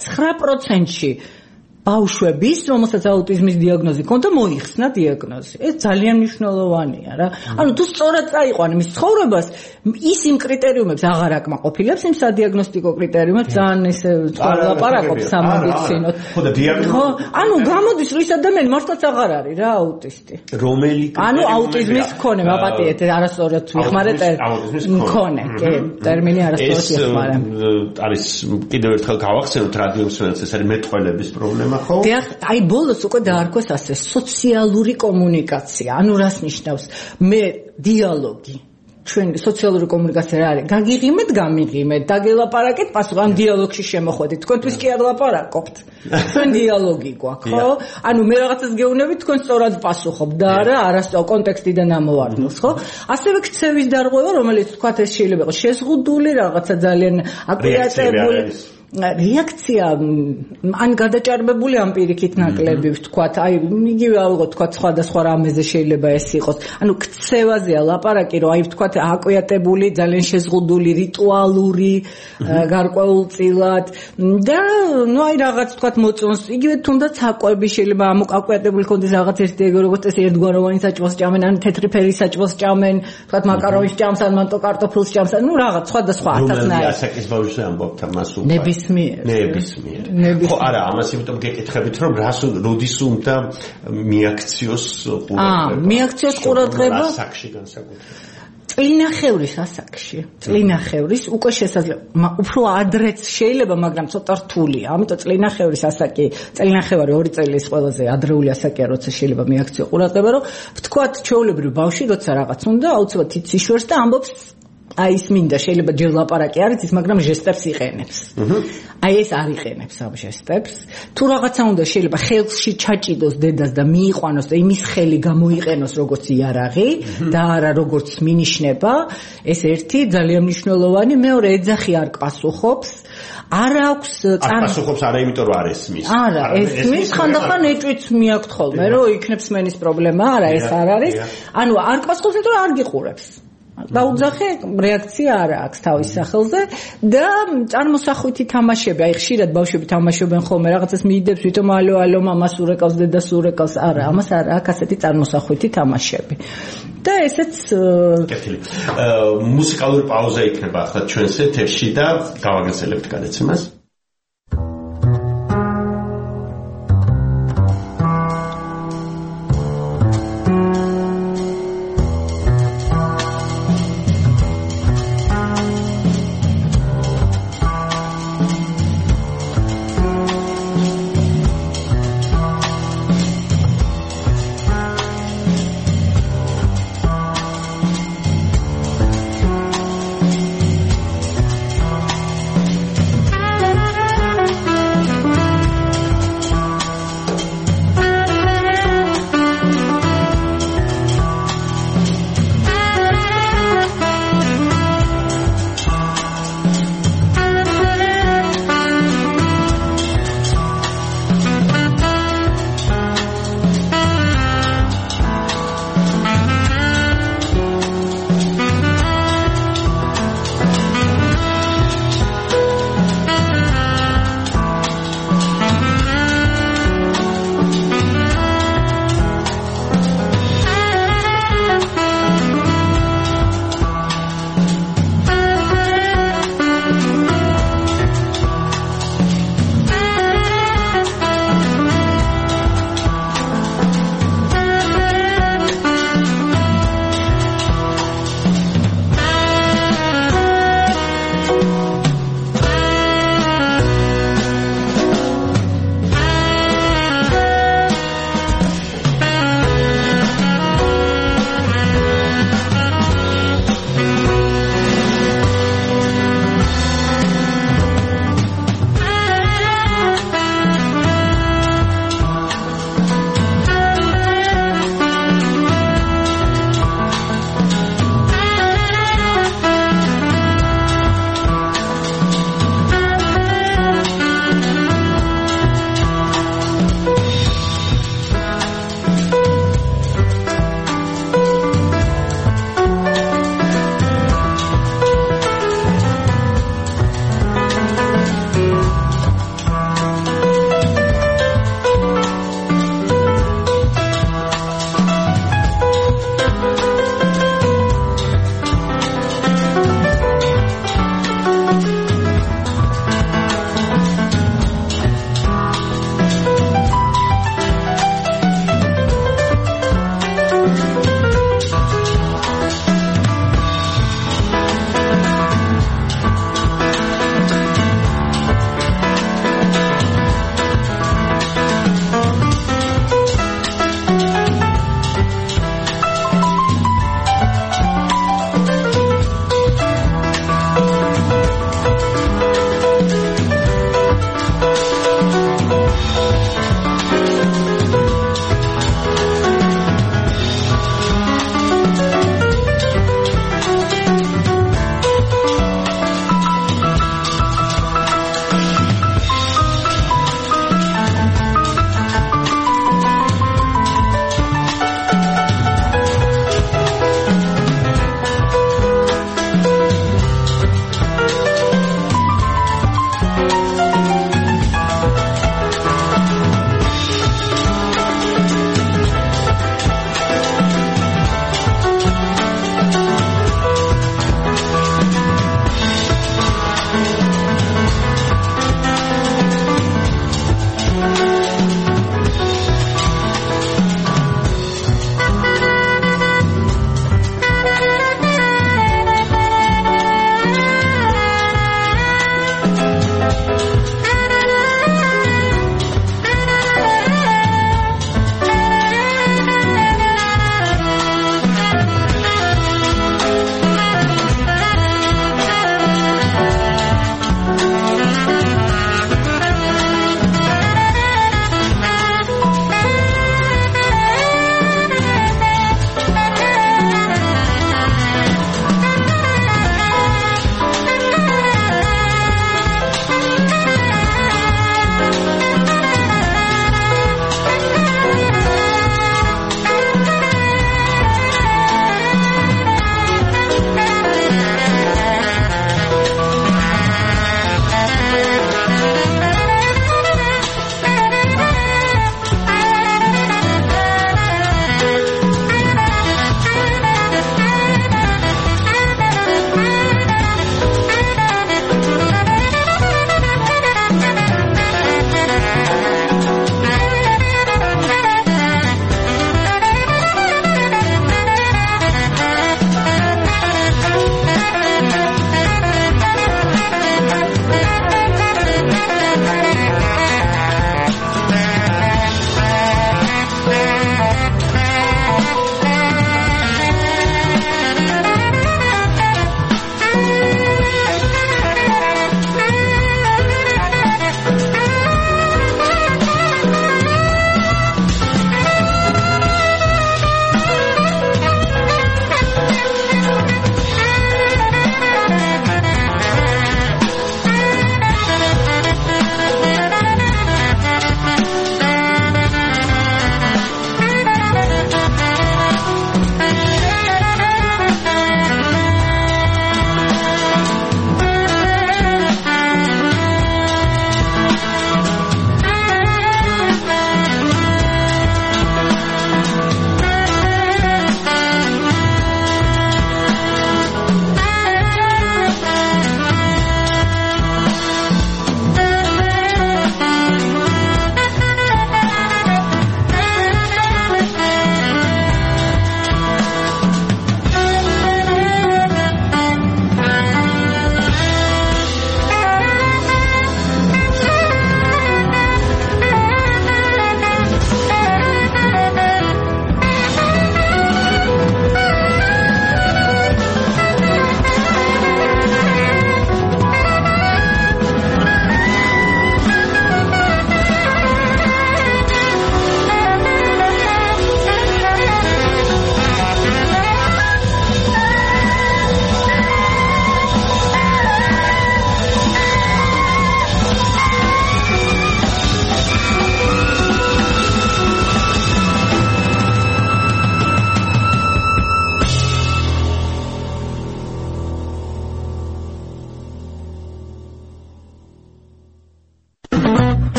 9%-ში ბავშვების, რომელსაც აუტიზმის დიაგნოზი ჰქონდა, მოიხსნა დიაგნოზი. ეს ძალიან მნიშვნელოვანია რა. ანუ თუ სწორად წაიყვან მის ცხოვრებას, ის იმ კრიტერიუმებს აღარ აკმაყოფილებს, იმ სადიაგნოსტიკო კრიტერიუმებს ძალიან ესე ლაპარაკობს სამედიცინოდ. ხო და დიაგნოზი. ხო, ანუ გამოდის, რომ ის ადამიანი მართლაც აღარ არის რა აუტისტი. რომელი ანუ აუტიზმის მქონე, ვაპატიეთ, არასწორად ვიხმარეთ მქონე, კი, ტერმინი არასწორად ვიხმარე. არის კიდევ ერთხელ გავახსენოთ რადიომსმენელს, ეს არის მეტყველების პრობლემა. აი ბოლოს უკვე დაარქვეს ასე სოციალური კომუნიკაცია. ანუ რას ნიშნავს? მე დიალოგი. ჩვენ სოციალური კომუნიკაცია რა არის? გაგიღიმეთ, გამიღიმეთ, დაგელაპარაკეთ, პასუხ ამ დიალოგში შემოხვედით. თქვენთვის კი არ ლაპარაკობთ. თქვენ დიალოგი გვაქვს, ხო? ანუ მე რაღაცას გეუბნები, თქვენ სწორად პასუხობთ და არა არასწორ კონტექსტიდან ამოვარდნოს, ხო? ასევე ქცევის დარღვევა, რომელიც თქვათ ეს შეიძლება იყოს შეზღუდული, რაღაცა ძალიან აკვიატებული რეაქცია ან გადაჭარბებული ამ პირიქით ნაკლები ვთქვათ, აი იგივე ალბათ ვთქვათ სხვადასხვა რამეზე შეიძლება ეს იყოს. ანუ ქცევაზეა ლაპარაკი, რომ აი ვთქვათ აკვიატებული, ძალიან შეზღუდული, რიტუალური, გარკვეულწილად და ნუ აი რაღაც ვთქვათ მოწონს, იგივე თუნდაც საკვები შეიძლება აკვიატებული კონდეს რაღაც ერთი როგორც ეს ერთგვაროვანი საჭმელს ჭამენ, ან თეთრი ფერის საჭმელს ჭამენ, ვთქვათ მაკარონის ჭამს, ან მანტო კარტოფილს ჭამს, ნუ რაღაც სხვადასხვა ათასნაირი. ასაკის ბავშვზე ამბობთ მას უკვე. ნებისმიერ. ხო, არა, ამას იმიტომ გეკითხებით, რომ როდის უნდა მიაქციოს ყურადღება. მიაქციოს ყურადღება ასაკში განსაკუთრებით. წლინახევრის ასაკში. წლინახევრის უკვე შესაძლოა, უფრო ადრეც შეიძლება, მაგრამ ცოტა რთულია. ამიტომ წლინახევრის ასაკი, წლინახევარი 2 წელის ყველაზე ადრეული ასაკია, როცა შეიძლება მიაქციო ყურადღება, რომ ვთქვათ, ჩვეულებრივ ბავშვი, როცა რაღაც უნდა, აუცილებლად იციშვერს და ამბობს აი ის მინდა, შეიძლება ჯერ ლაპარაკი არ იცის, მაგრამ ჟესტებს იყენებს. აი ეს არ იყენებს ამ ჟესტებს. თუ რაღაცა უნდა, შეიძლება ხელში ჩაჭიდოს დედას და მიიყვანოს და იმის ხელი გამოიყენოს როგორც იარაღი და არა როგორც მინიშნება. ეს ერთი ძალიან მნიშვნელოვანი, მეორე ეძახი არ პასუხობს. არ აქვს პასუხობს არა, იმიტომ რომ არ ესმის. არა, ესმის ხანდახან ეჭვიც მიაქვთ ხოლმე, რომ იქნებს მენის პრობლემა, არა, ეს არ არის. ანუ არ პასუხობს, იმიტომ რომ არ გიყურებს. დაუძახე რეაქცია არა აქვს თავის სახელზე და წარმოსახვითი თამაშები, აი ხშირად ბავშვები თამაშობენ ხოლმე რაღაცას მიიდებს, ვითომ ალო მამას ურეკავს, დედას урეკავს, არა, ამას არ აქვს ასეთი წარმოსახვითი თამაშები. და ესეც კეთილი. მუსიკალური პაუზა იქნება ახლა ჩვენს ეთერში და გავაგრძელებთ გადაცემას.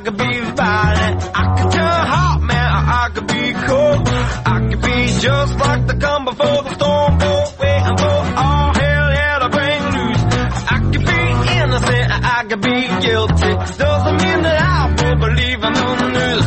could be violent, I could turn hot, man, or I could be cold. I could be just like the calm before the storm, waiting for all hell, yeah, to break loose. I could be innocent, I could be guilty. Doesn't mean that I won't believe in the news.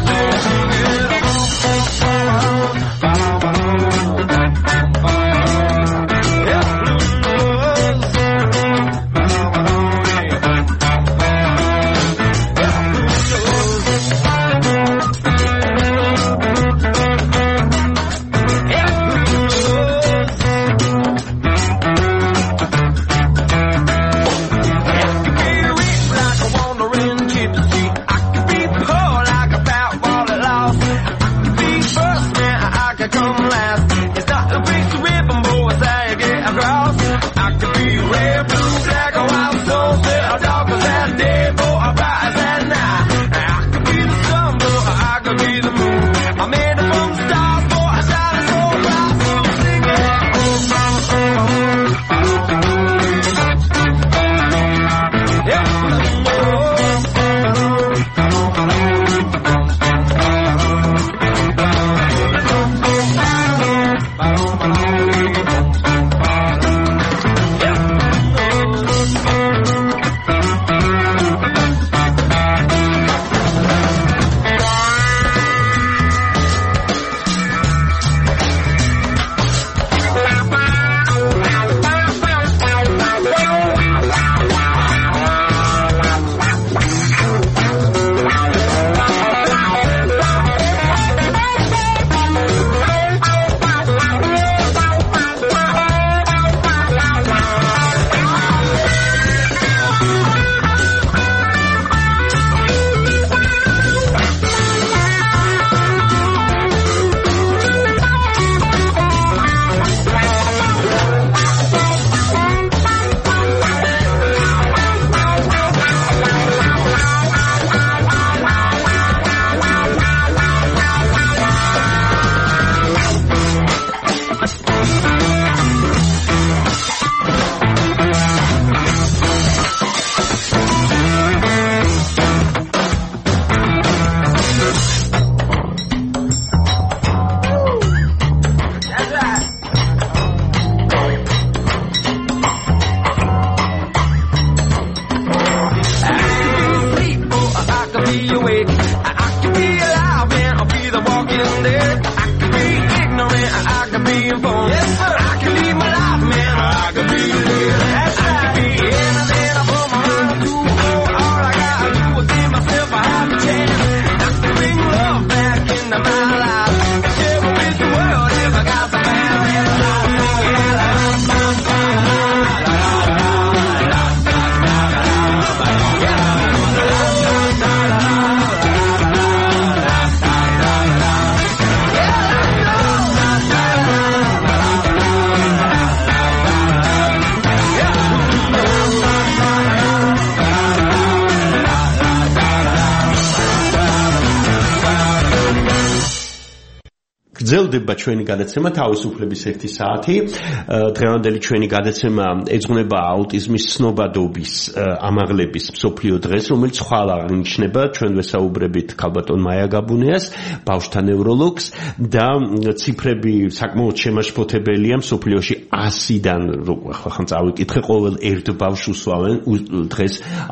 გრძელდება ჩვენი გადაცემა თავისუფლების 1 საათი. დღევანდელი ჩვენი გადაცემა ეძღვნება აუტიზმის ცნობადობის ამაღლების მსოფლიო დღეს, რომელიც ხვალ აღნიშნება. ჩვენ ვესაუბრებით ქალბატონ მაია გაბუნიას, ბავშვთა ნევროლოგს და ციფრები საკმაოდ შემაშფოთებელია. მსოფლიოში 100-დან ხან წავიკითხე, ყოველ ერთ ბავშვს უსვამენ დღეს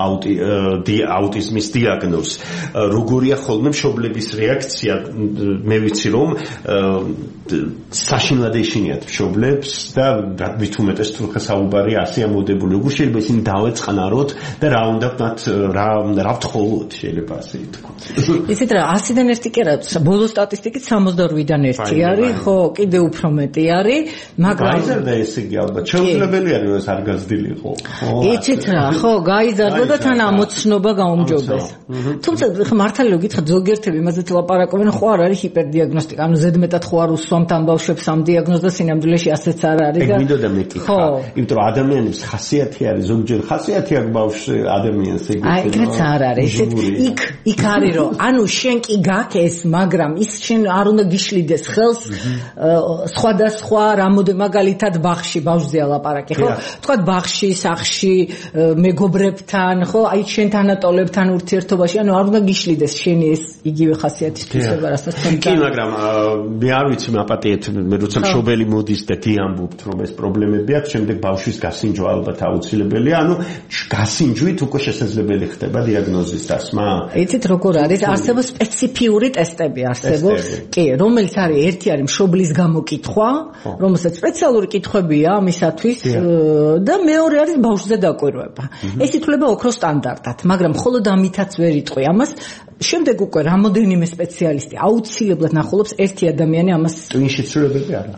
აუტიზმის დიაგნოზს. როგორია ხოლმე მშობლების რეაქცია? მე ვიცი რომ საშინლად ეშინიათ მშობლებს და ვის უმეტეს თუ ხასაუბარი 100 ამოდებული. როგორ შეიძლება ისინი დავეწყნაროთ და რა უნდა მათ რა ვთხოვოთ, შეიძლება ასე ითქვას. ისეთ რა 100-დან 1 კი არა, ბოლო სტატისტიკით 68-დან 1 არის, ხო, კიდე უფრო მეტი არის, მაგრამ გაიზარდა ესე იგი ალბათ. შეუძლებელია რომ ეს არ გაზრდილიყო. იცით რა, ხო, გაიზარდა და თან ამოცნობა გაუმჯობეს. თუმცა მართალი რომ გითხრათ, ზოგიერთები იმაზე ლაპარაკობენ, ხო არ არის ჰიპერდიაგნოსტიკა, ანუ ზედმეტად მეტად ხო არ უსვამთ ამ ბავშვებს ამ დიაგნოზს და სინამდვილეში ასეც არ არის და მინდოდა მეკითხა, იმიტომ რომ ადამიანის ხასიათი არის, ზოგჯერ ხასიათი აქვს ბავშვს ადამიანს ეგრე. აი, ეგრეც არ არის. იქ არის რომ ანუ შენ კი გაქვს ეს, მაგრამ ის შენ არ უნდა გიშლიდეს ხელს სხვადასხვა რამოდენ მაგალითად ბაღში ბავშვზე ალაპარაკი, ხო? თქვა ბაღში, სახლში, მეგობრებთან, ხო? აი შენ თანატოლებთან ურთიერთობაში, ანუ არ უნდა გიშლიდეს შენი ეს იგივე ხასიათის თვისება, რასაც თქვენ. კი, მაგრამ მე არ ვიცი მაპატიეთ, მე როცა მშობელი მოდის და დიამბობთ, რომ ეს პრობლემები აქვს, შემდეგ ბავშვის გასინჯვა ალბათ აუცილებელია, ანუ გასინჯვით უკვე შესაძლებელი ხდება დიაგნოზის დასმა. იცით როგორ არის? არსებობს სპეციფიური ტესტები არსებობს, კი, რომელიც არის ერთი არის მშობლის გამოკითხვა, რომელსაც სპეციალური კითხვებია ამისათვის და მეორე არის ბავშვზე დაკვირვება. ეს ითვლება ოქროს სტანდარტად, მაგრამ მხოლოდ ამითაც ვერ იტყვი ამას. შემდეგ უკვე რამოდენიმე სპეციალისტი აუცილებლად ნახულობს ერთი ადამიანი ამას. ტვინში ცვლილებები არა.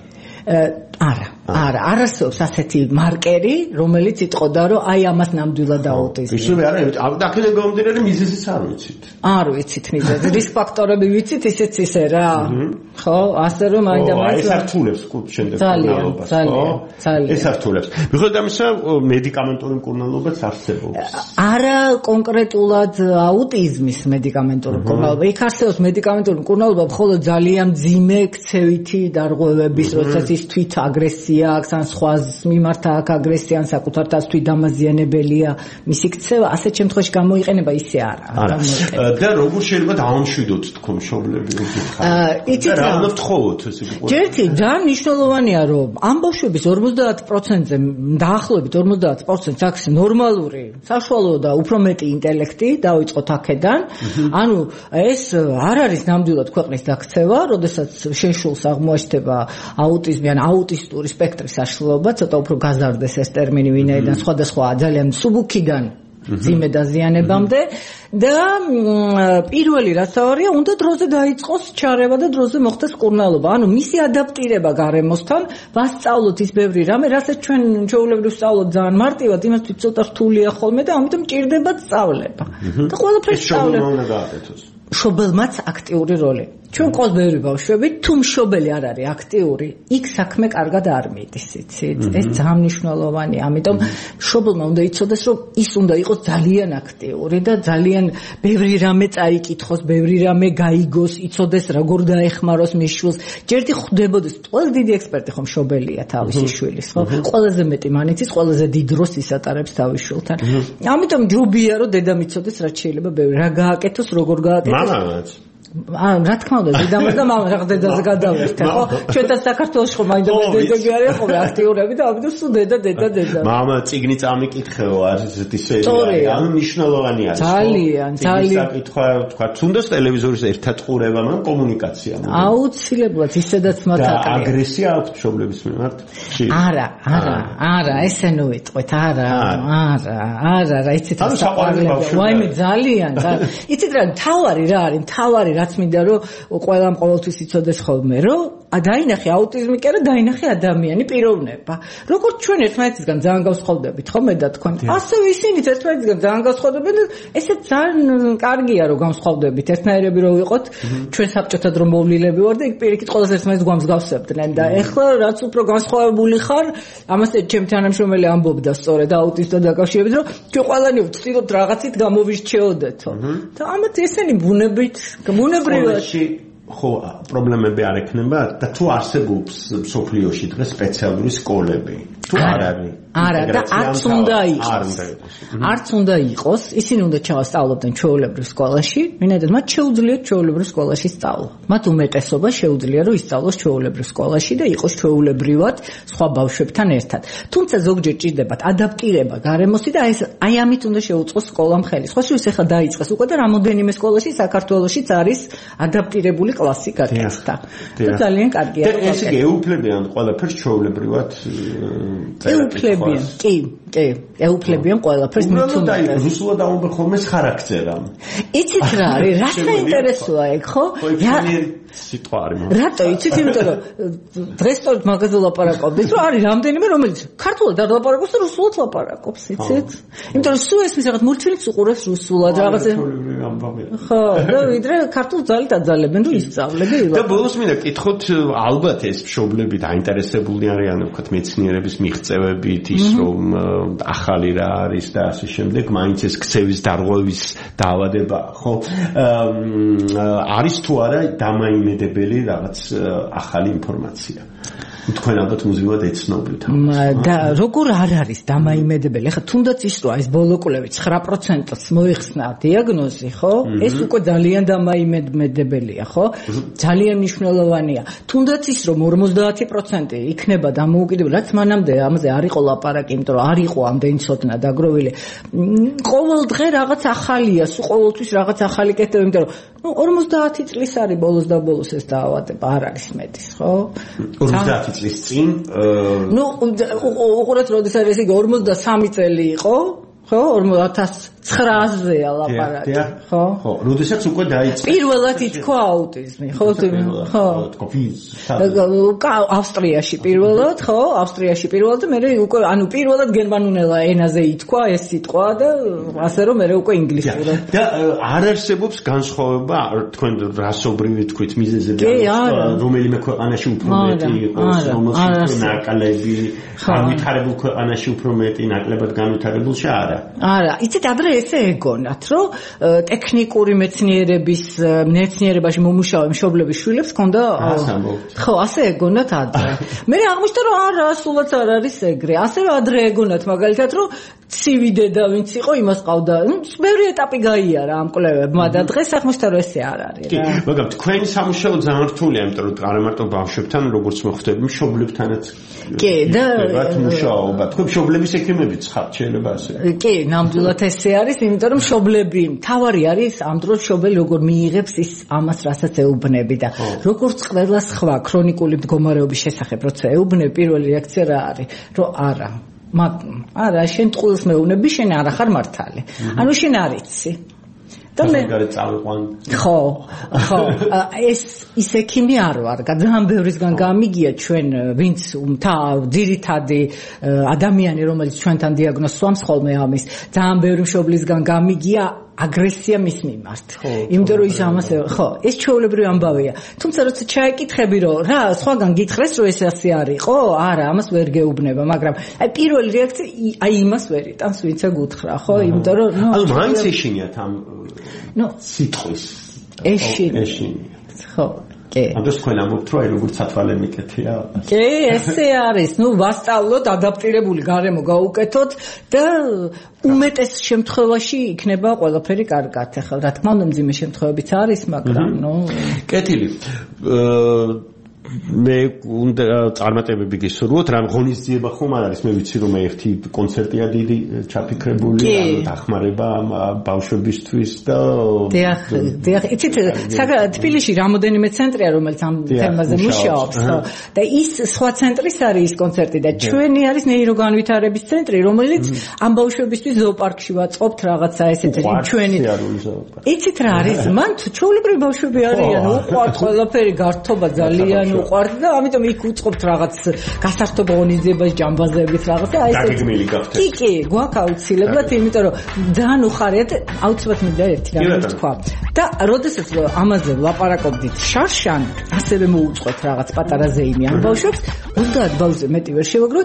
არა, არასდროს ასეთი მარკერი, რომელიც იტყოდა, რომ აი ამას ნამდვილად აუტიზმი. ისევე არა, აქედან გამომდინარე მიზეზიც არ ვიცით. არ ვიცით მიზეზი, რისკ ფაქტორები ვიცით, ისეც ისე რა. ხო, ასე რომ მაინდა-მაინც ეს ართულებს შემდეგ მკურნალობას, ხო? ძალიან. ეს ართულებს. მიუხედავად ამისა, მედიკამენტური მკურნალობაც არსებობს. არა კონკრეტულად აუტიზმის მედიკამენტური მკურნალობა. იქ არსებობს მედიკამენტური მკურნალობა მხოლოდ ძალიან მძიმე ქცევითი დარღვევების, როდესაც ის თვით აგრესია აქვს, ან სხვას მიმართ აქვს აგრესია, ან საკუთარ თავს თვით დამაზიანებელია, მისი ქცევა ასეთ შემთხვევაში გამოიყენება, ისე არა. და როგორ შეიძლება დაამშვიდოთ თქო მშობლები უთხრა? რა უნდა ვთხოვოთ ესე იგი? ჯერთი ძალიან მნიშვნელოვანია, რომ ამ ბავშვების 50%-ზე, დაახლოებით 50%-ს აქვს ნორმალური, საშუალო და უფრო მეტი ინტელექტი, დავიწყოთ აქედან. ანუ ეს არ არის ნამდვილად ქვეყნის დაქცევა, როდესაც შენ შულს აღმოაჩნდება აუტიზმი ან აუტისტური სპექტრის საშუალება, ცოტა უფრო გაზარდეს ეს ტერმინი, ვინაიდან სხვადასხვა ძალიან მსუბუქიდან ძიმე დაზიანებამდე და პირველი რაც ავარია, უნდა დროზე დაიწყოს ჩარევა და დროზე მოხდეს მკურნალობა. ანუ მისი ადაპტირება გარემოსთან, ვასწავლოთ ის ბევრი რამე, რასაც ჩვენ ჩვეულებრივ ვსწავლოთ ძალიან მარტივად, იმისთვის ცოტა რთულია ხოლმე და ამიტომ ჭირდება სწავლება. და ყველაფერს სწავლება. მშობელმაც აქტიური როლი. ჩვენ ყავს ბევრი ბავშვები, თუ მშობელი არ არის აქტიური, იქ საქმე კარგად არ მიდის, იცით? ეს ძალიან მნიშვნელოვანია. ამიტომ მშობელმა უნდა იცოდეს, რომ ის უნდა იყოს ძალიან აქტიური და ძალიან ბევრი რამე წაიკითხოს, ბევრი რამე გაიგოს, იცოდეს როგორ დაეხმაროს მის შვილს. ჯერდი ხვდებოდეს, ყველაზე დიდი ექსპერტი ხო მშობელია თავისი შვილის, ხო? ყველაზე მეტი მანიცის, ყველაზე დიდ დროს ისატარებს თავის შვილთან. ამიტომ ჯობია, რომ დედამ იცოდეს, რაც შეიძლება ბევრი რა გააკეთოს, როგორ გააკეთოს. მამაც რა თქმა უნდა, დედამაც და მამაც რა დედაზე გადავერთე, ხო? ჩვენთან საქართველოში ხო მაინდა დედები არიან ხო აქტიურები და ამიტომ სულ დედა. მამა წიგნი წამიკითხეო, არის ესეთი სერია. ანუ მნიშვნელოვანი არის. ძალიან. საკითხვა, თქვა, თუნდაც ტელევიზორის ერთად ყურება, მაგრამ კომუნიკაცია. აუცილებლად ისედაც მათ აყრია. და აგრესია აქვს მშობლების მიმართ? არა, ესე ნუ ვიტყვით, არა, რა იცით რა საყვარელია. ვაიმე ძალიან. იცით რა, თავარი რა არის, თავარი რაც მინდა რომ ყველამ ყოველთვის იცოდეს ხოლმე, რომ დაინახე აუტიზმი კი არა, დაინახე ადამიანი პიროვნება. როგორც ჩვენ ერთმანეთისგან ძალიან გავსხვავდებით, ხო მე და თქვენ. ასევე ისინიც ერთმანეთისგან ძალიან გავსხვავდებენ და ესეც ძალიან კარგია რომ გავსხვავდებით. ერთნაირები რო ვიყოთ, ჩვენ საბჭოთა დრო მოვლილები ვარ და იქ პირიქით ყველას ერთმანეთს გვამსგავსებდნენ და ეხლა რაც უფრო განსხვავებული ხარ, ამას ჩემი თანამშრომელი ამბობდა სწორედ აუტისტთან დაკავშირებით, რომ ჩვენ ყველანი ვცდილობთ რაღაცით გამოვირჩეოდეთო. და ამათ ესენი ბუნებრივად ხო პრობლემები არ ექნება და თუ არსებობს სოფლიოში დღეს სპეციალური სკოლები თუ არ არის არა და არც უნდა იყოს ისინი უნდა ჩავასწავლობდნენ ჩვეულებრივ სკოლაში ვინაიდან მათ შეუძლიათ ჩვეულებრივ სკოლაში სწავლა მათ უმეტესობა შეუძლია რომ ისწავლოს ჩვეულებრივ სკოლაში და იყოს ჩვეულებრივად სხვა ბავშვებთან ერთად თუმცა ზოგჯერ ჭირდებათ ადაპტირება გარემოსი და აი ამით უნდა შეუწყოს სკოლამ ხელი სხვა შვილს ახლა დაიწყეს უკვე და რამოდენიმე სკოლაში საქართველოშიც არის ადაპტირებული კლასი გაკეთდა და ძალიან კარგია და ესე იგი ეუფლებიან ყველაფერს ჩვეულებრივად ეუფლებიან ყველაფერს მithumetes რუსულად ამბობენ ხოლმე ხარაქტერამ იცით რა არის რა საინტერესოა ეგ ხო სიტყვა არის. რატო იცით, იმიტომ რომ დღეს სწორედ მაგაზე ლაპარაკობდით, რომ არის რამდენიმე რომელიც ქართულად არ ლაპარაკობს და რუსულად ლაპარაკობს, იცით? იმიტომ რომ სულ ესმის რაღაც მულტფილმს უყურებს რუსულად რაღაცა. ხო, და ვიდრე ქართულ ძალით აძალებენ რომ ისწავლები. და ბოლოს მინდა კითხოთ, ალბათ ეს მშობლები დაინტერესებული არიან, ვთქვათ, მეცნიერების მიღწევებით, ის რომ ახალი რა არის და ასე შემდეგ, მაინც ეს ქცევის დარღვევის დაავადება, ხო? არის თუ არა დამაიმედებელი რაღაც ახალი ინფორმაცია. თქვენ ალბათ მუდმივად ეცნობთ. და როგორ არ არის დამაიმედებელი? ხა თუნდაც ის რომ ეს ბოლო კვლევით 9%-ს მოიხსნა დიაგნოზი, ხო? ეს უკვე ძალიან დამაიმედებელია, ხო? ძალიან მნიშვნელოვანია. თუნდაც ის რომ 50% იქნება დამოუკიდებელი, რაც მანამდე ამაზე არ იყო ლაპარაკი, იმიტომ რომ არ იყო ამდენი ცოდნა დაგროვილი. ყოველ დღე რაღაც ახალია, სულ ყოველთვის რაღაც ახალი კეთდება, იმიტომ რომ 50 წლის არის ბოლოს და ბოლოს ეს დაავადება არ არის მეტის, ხო? 50 წლის წინ უყურეთ როდესაც ეს 53 წელი იყო, ხო? 2009-ზეა ლაპარაკი, ხო? ხო, როდესაც უკვე დაიწყო. პირველად ითქვა აუტიზმი, ხო? ავსტრიაში პირველად, ხო? ავსტრიაში პირველად და მე უკვე ანუ პირველად გერმანულ ენაზე ითქვა ეს სიტყვა და ასე რომ მე უკვე ინგლისურად. და არ არსებობს განსხვავება თქვენ რასობრივი თქვით მიზეზები, რომელიმე ქვეყანაში უფრო მეტი იყოს, რომელშიც ნაკლები, განვითარებულ ქვეყანაში უფრო მეტი, ნაკლებად განვითარებულში არა. არა, იცით ადრე ესე ეგონათ, რომ ტექნიკური მეცნიერებაში მომუშავე მშობლების შვილებს ჰქონდა ხო, ასე ეგონათ ადრე. მე აღმოჩნდა რომ არა, სულაც არ არის ეგრე. ასე რომ ადრე ეგონათ მაგალითად, რომ ცივი დედა ვინც იყო, იმას ყავდა. ბევრი ეტაპი გაიარა ამ კვლევებმა და დღეს აღმოჩნდა რომ ესე არ არის. კი, მაგრამ თქვენი სამუშაო ძალიან რთულია, იმიტომ რომ არა მარტო ბავშვებთან, როგორც მოხდები, მშობლებთანაც. კი, და მუშაობა. თქვენ მშობლების ექიმებიც ხართ, შეიძლება ასე. კი, ნამდვილად ესე არის, იმიტომ რომ მშობლები, თავარი არის ამ დროს მშობელი როგორ მიიღებს ის ამას, რასაც ეუბნები და როგორც ყველა სხვა ქრონიკული მდგომარეობის შესახებ, როცა ეუბნები, პირველი რეაქცია რა არის? რომ არა, შენ ტყუილს მეუბნები, შენ არ ახარ მართალი. ანუ შენ არ იცი. და მე ხო, ეს ექიმი არ ვარ, ძალიან ბევრისგან გამიგია ჩვენ, ვინც ძირითადი ადამიანი, რომელიც ჩვენთან დიაგნოზს სვამს ხოლმე ამის, ძალიან ბევრი მშობლისგან გამიგია აგრესია მის მიმართ. იმიტომ რომ ის ამას ხო, ეს ჩვეულებრივი ამბავია. თუმცა როცა ჩაიკითხები რომ რა, სხვაგან გითხრეს რომ ეს ასე არისო? არა, ამას ვერ გეუბნება, მაგრამ აი პირველი რეაქცია აი იმას ვერ იტანს, ვინც ეკითხა, ხო? იმიტომ რომ ანუ მაინც ეშინიათ ამ სიტყვის. ეშინიათ. ხო. ამას თქვენ ამბობთ რომ აი როგორც სათვალე მიკეთია. კი, ესე არის. ვასწავლოთ, ადაპტირებული გარემო გავუკეთოთ და უმეტეს შემთხვევაში იქნება ყველაფერი კარგად. ახლა რა თქმა უნდა მძიმე შემთხვევებიც არის, მაგრამ კეთილი. მე უნდა წარმატებები გისურვოთ, რამ ღონისძიება ხომ არ არის, მე ვიცი რომ ერთი კონცერტია დიდი ჩაფიქრებული, ანუ დახმარება ბავშვებისთვის და დიახ, იცით, თბილისში რამოდენიმე ცენტრია, რომელიც ამ თემაზე მუშაობს, ხო? და ის სხვა ცენტრის არის ის კონცერტი და ჩვენი არის ნეიროგანვითარების ცენტრი, რომელიც ამ ბავშვებისთვის ზოოპარკში ვაწყობთ რაღაცა ესეთი ჩვენი. იცით რა არის? მან ჩვეულებრივი ბავშვები არიან, უყვართ ყველაფერი, გართობა ძალიან უყვართ და ამიტომ იქ უწყობთ რაღაც გასართობ ღონისძიებას ჯამბაზებით რაღაცა აი დაგეგმილი გახდეს. კი, გვაქვს აუცილებლად, იმიტომ რომ ძალიან უხარიათ, აუცილებლად მინდა ერთი რამე თქვა. და როდესაც ამაზე ვლაპარაკობდით შარშან, ასევე მოუწყოთ რაღაც პატარა ზეიმი ამ ბავშვებს, 30 ბავშვზე მეტი ვერ შევაგროთ,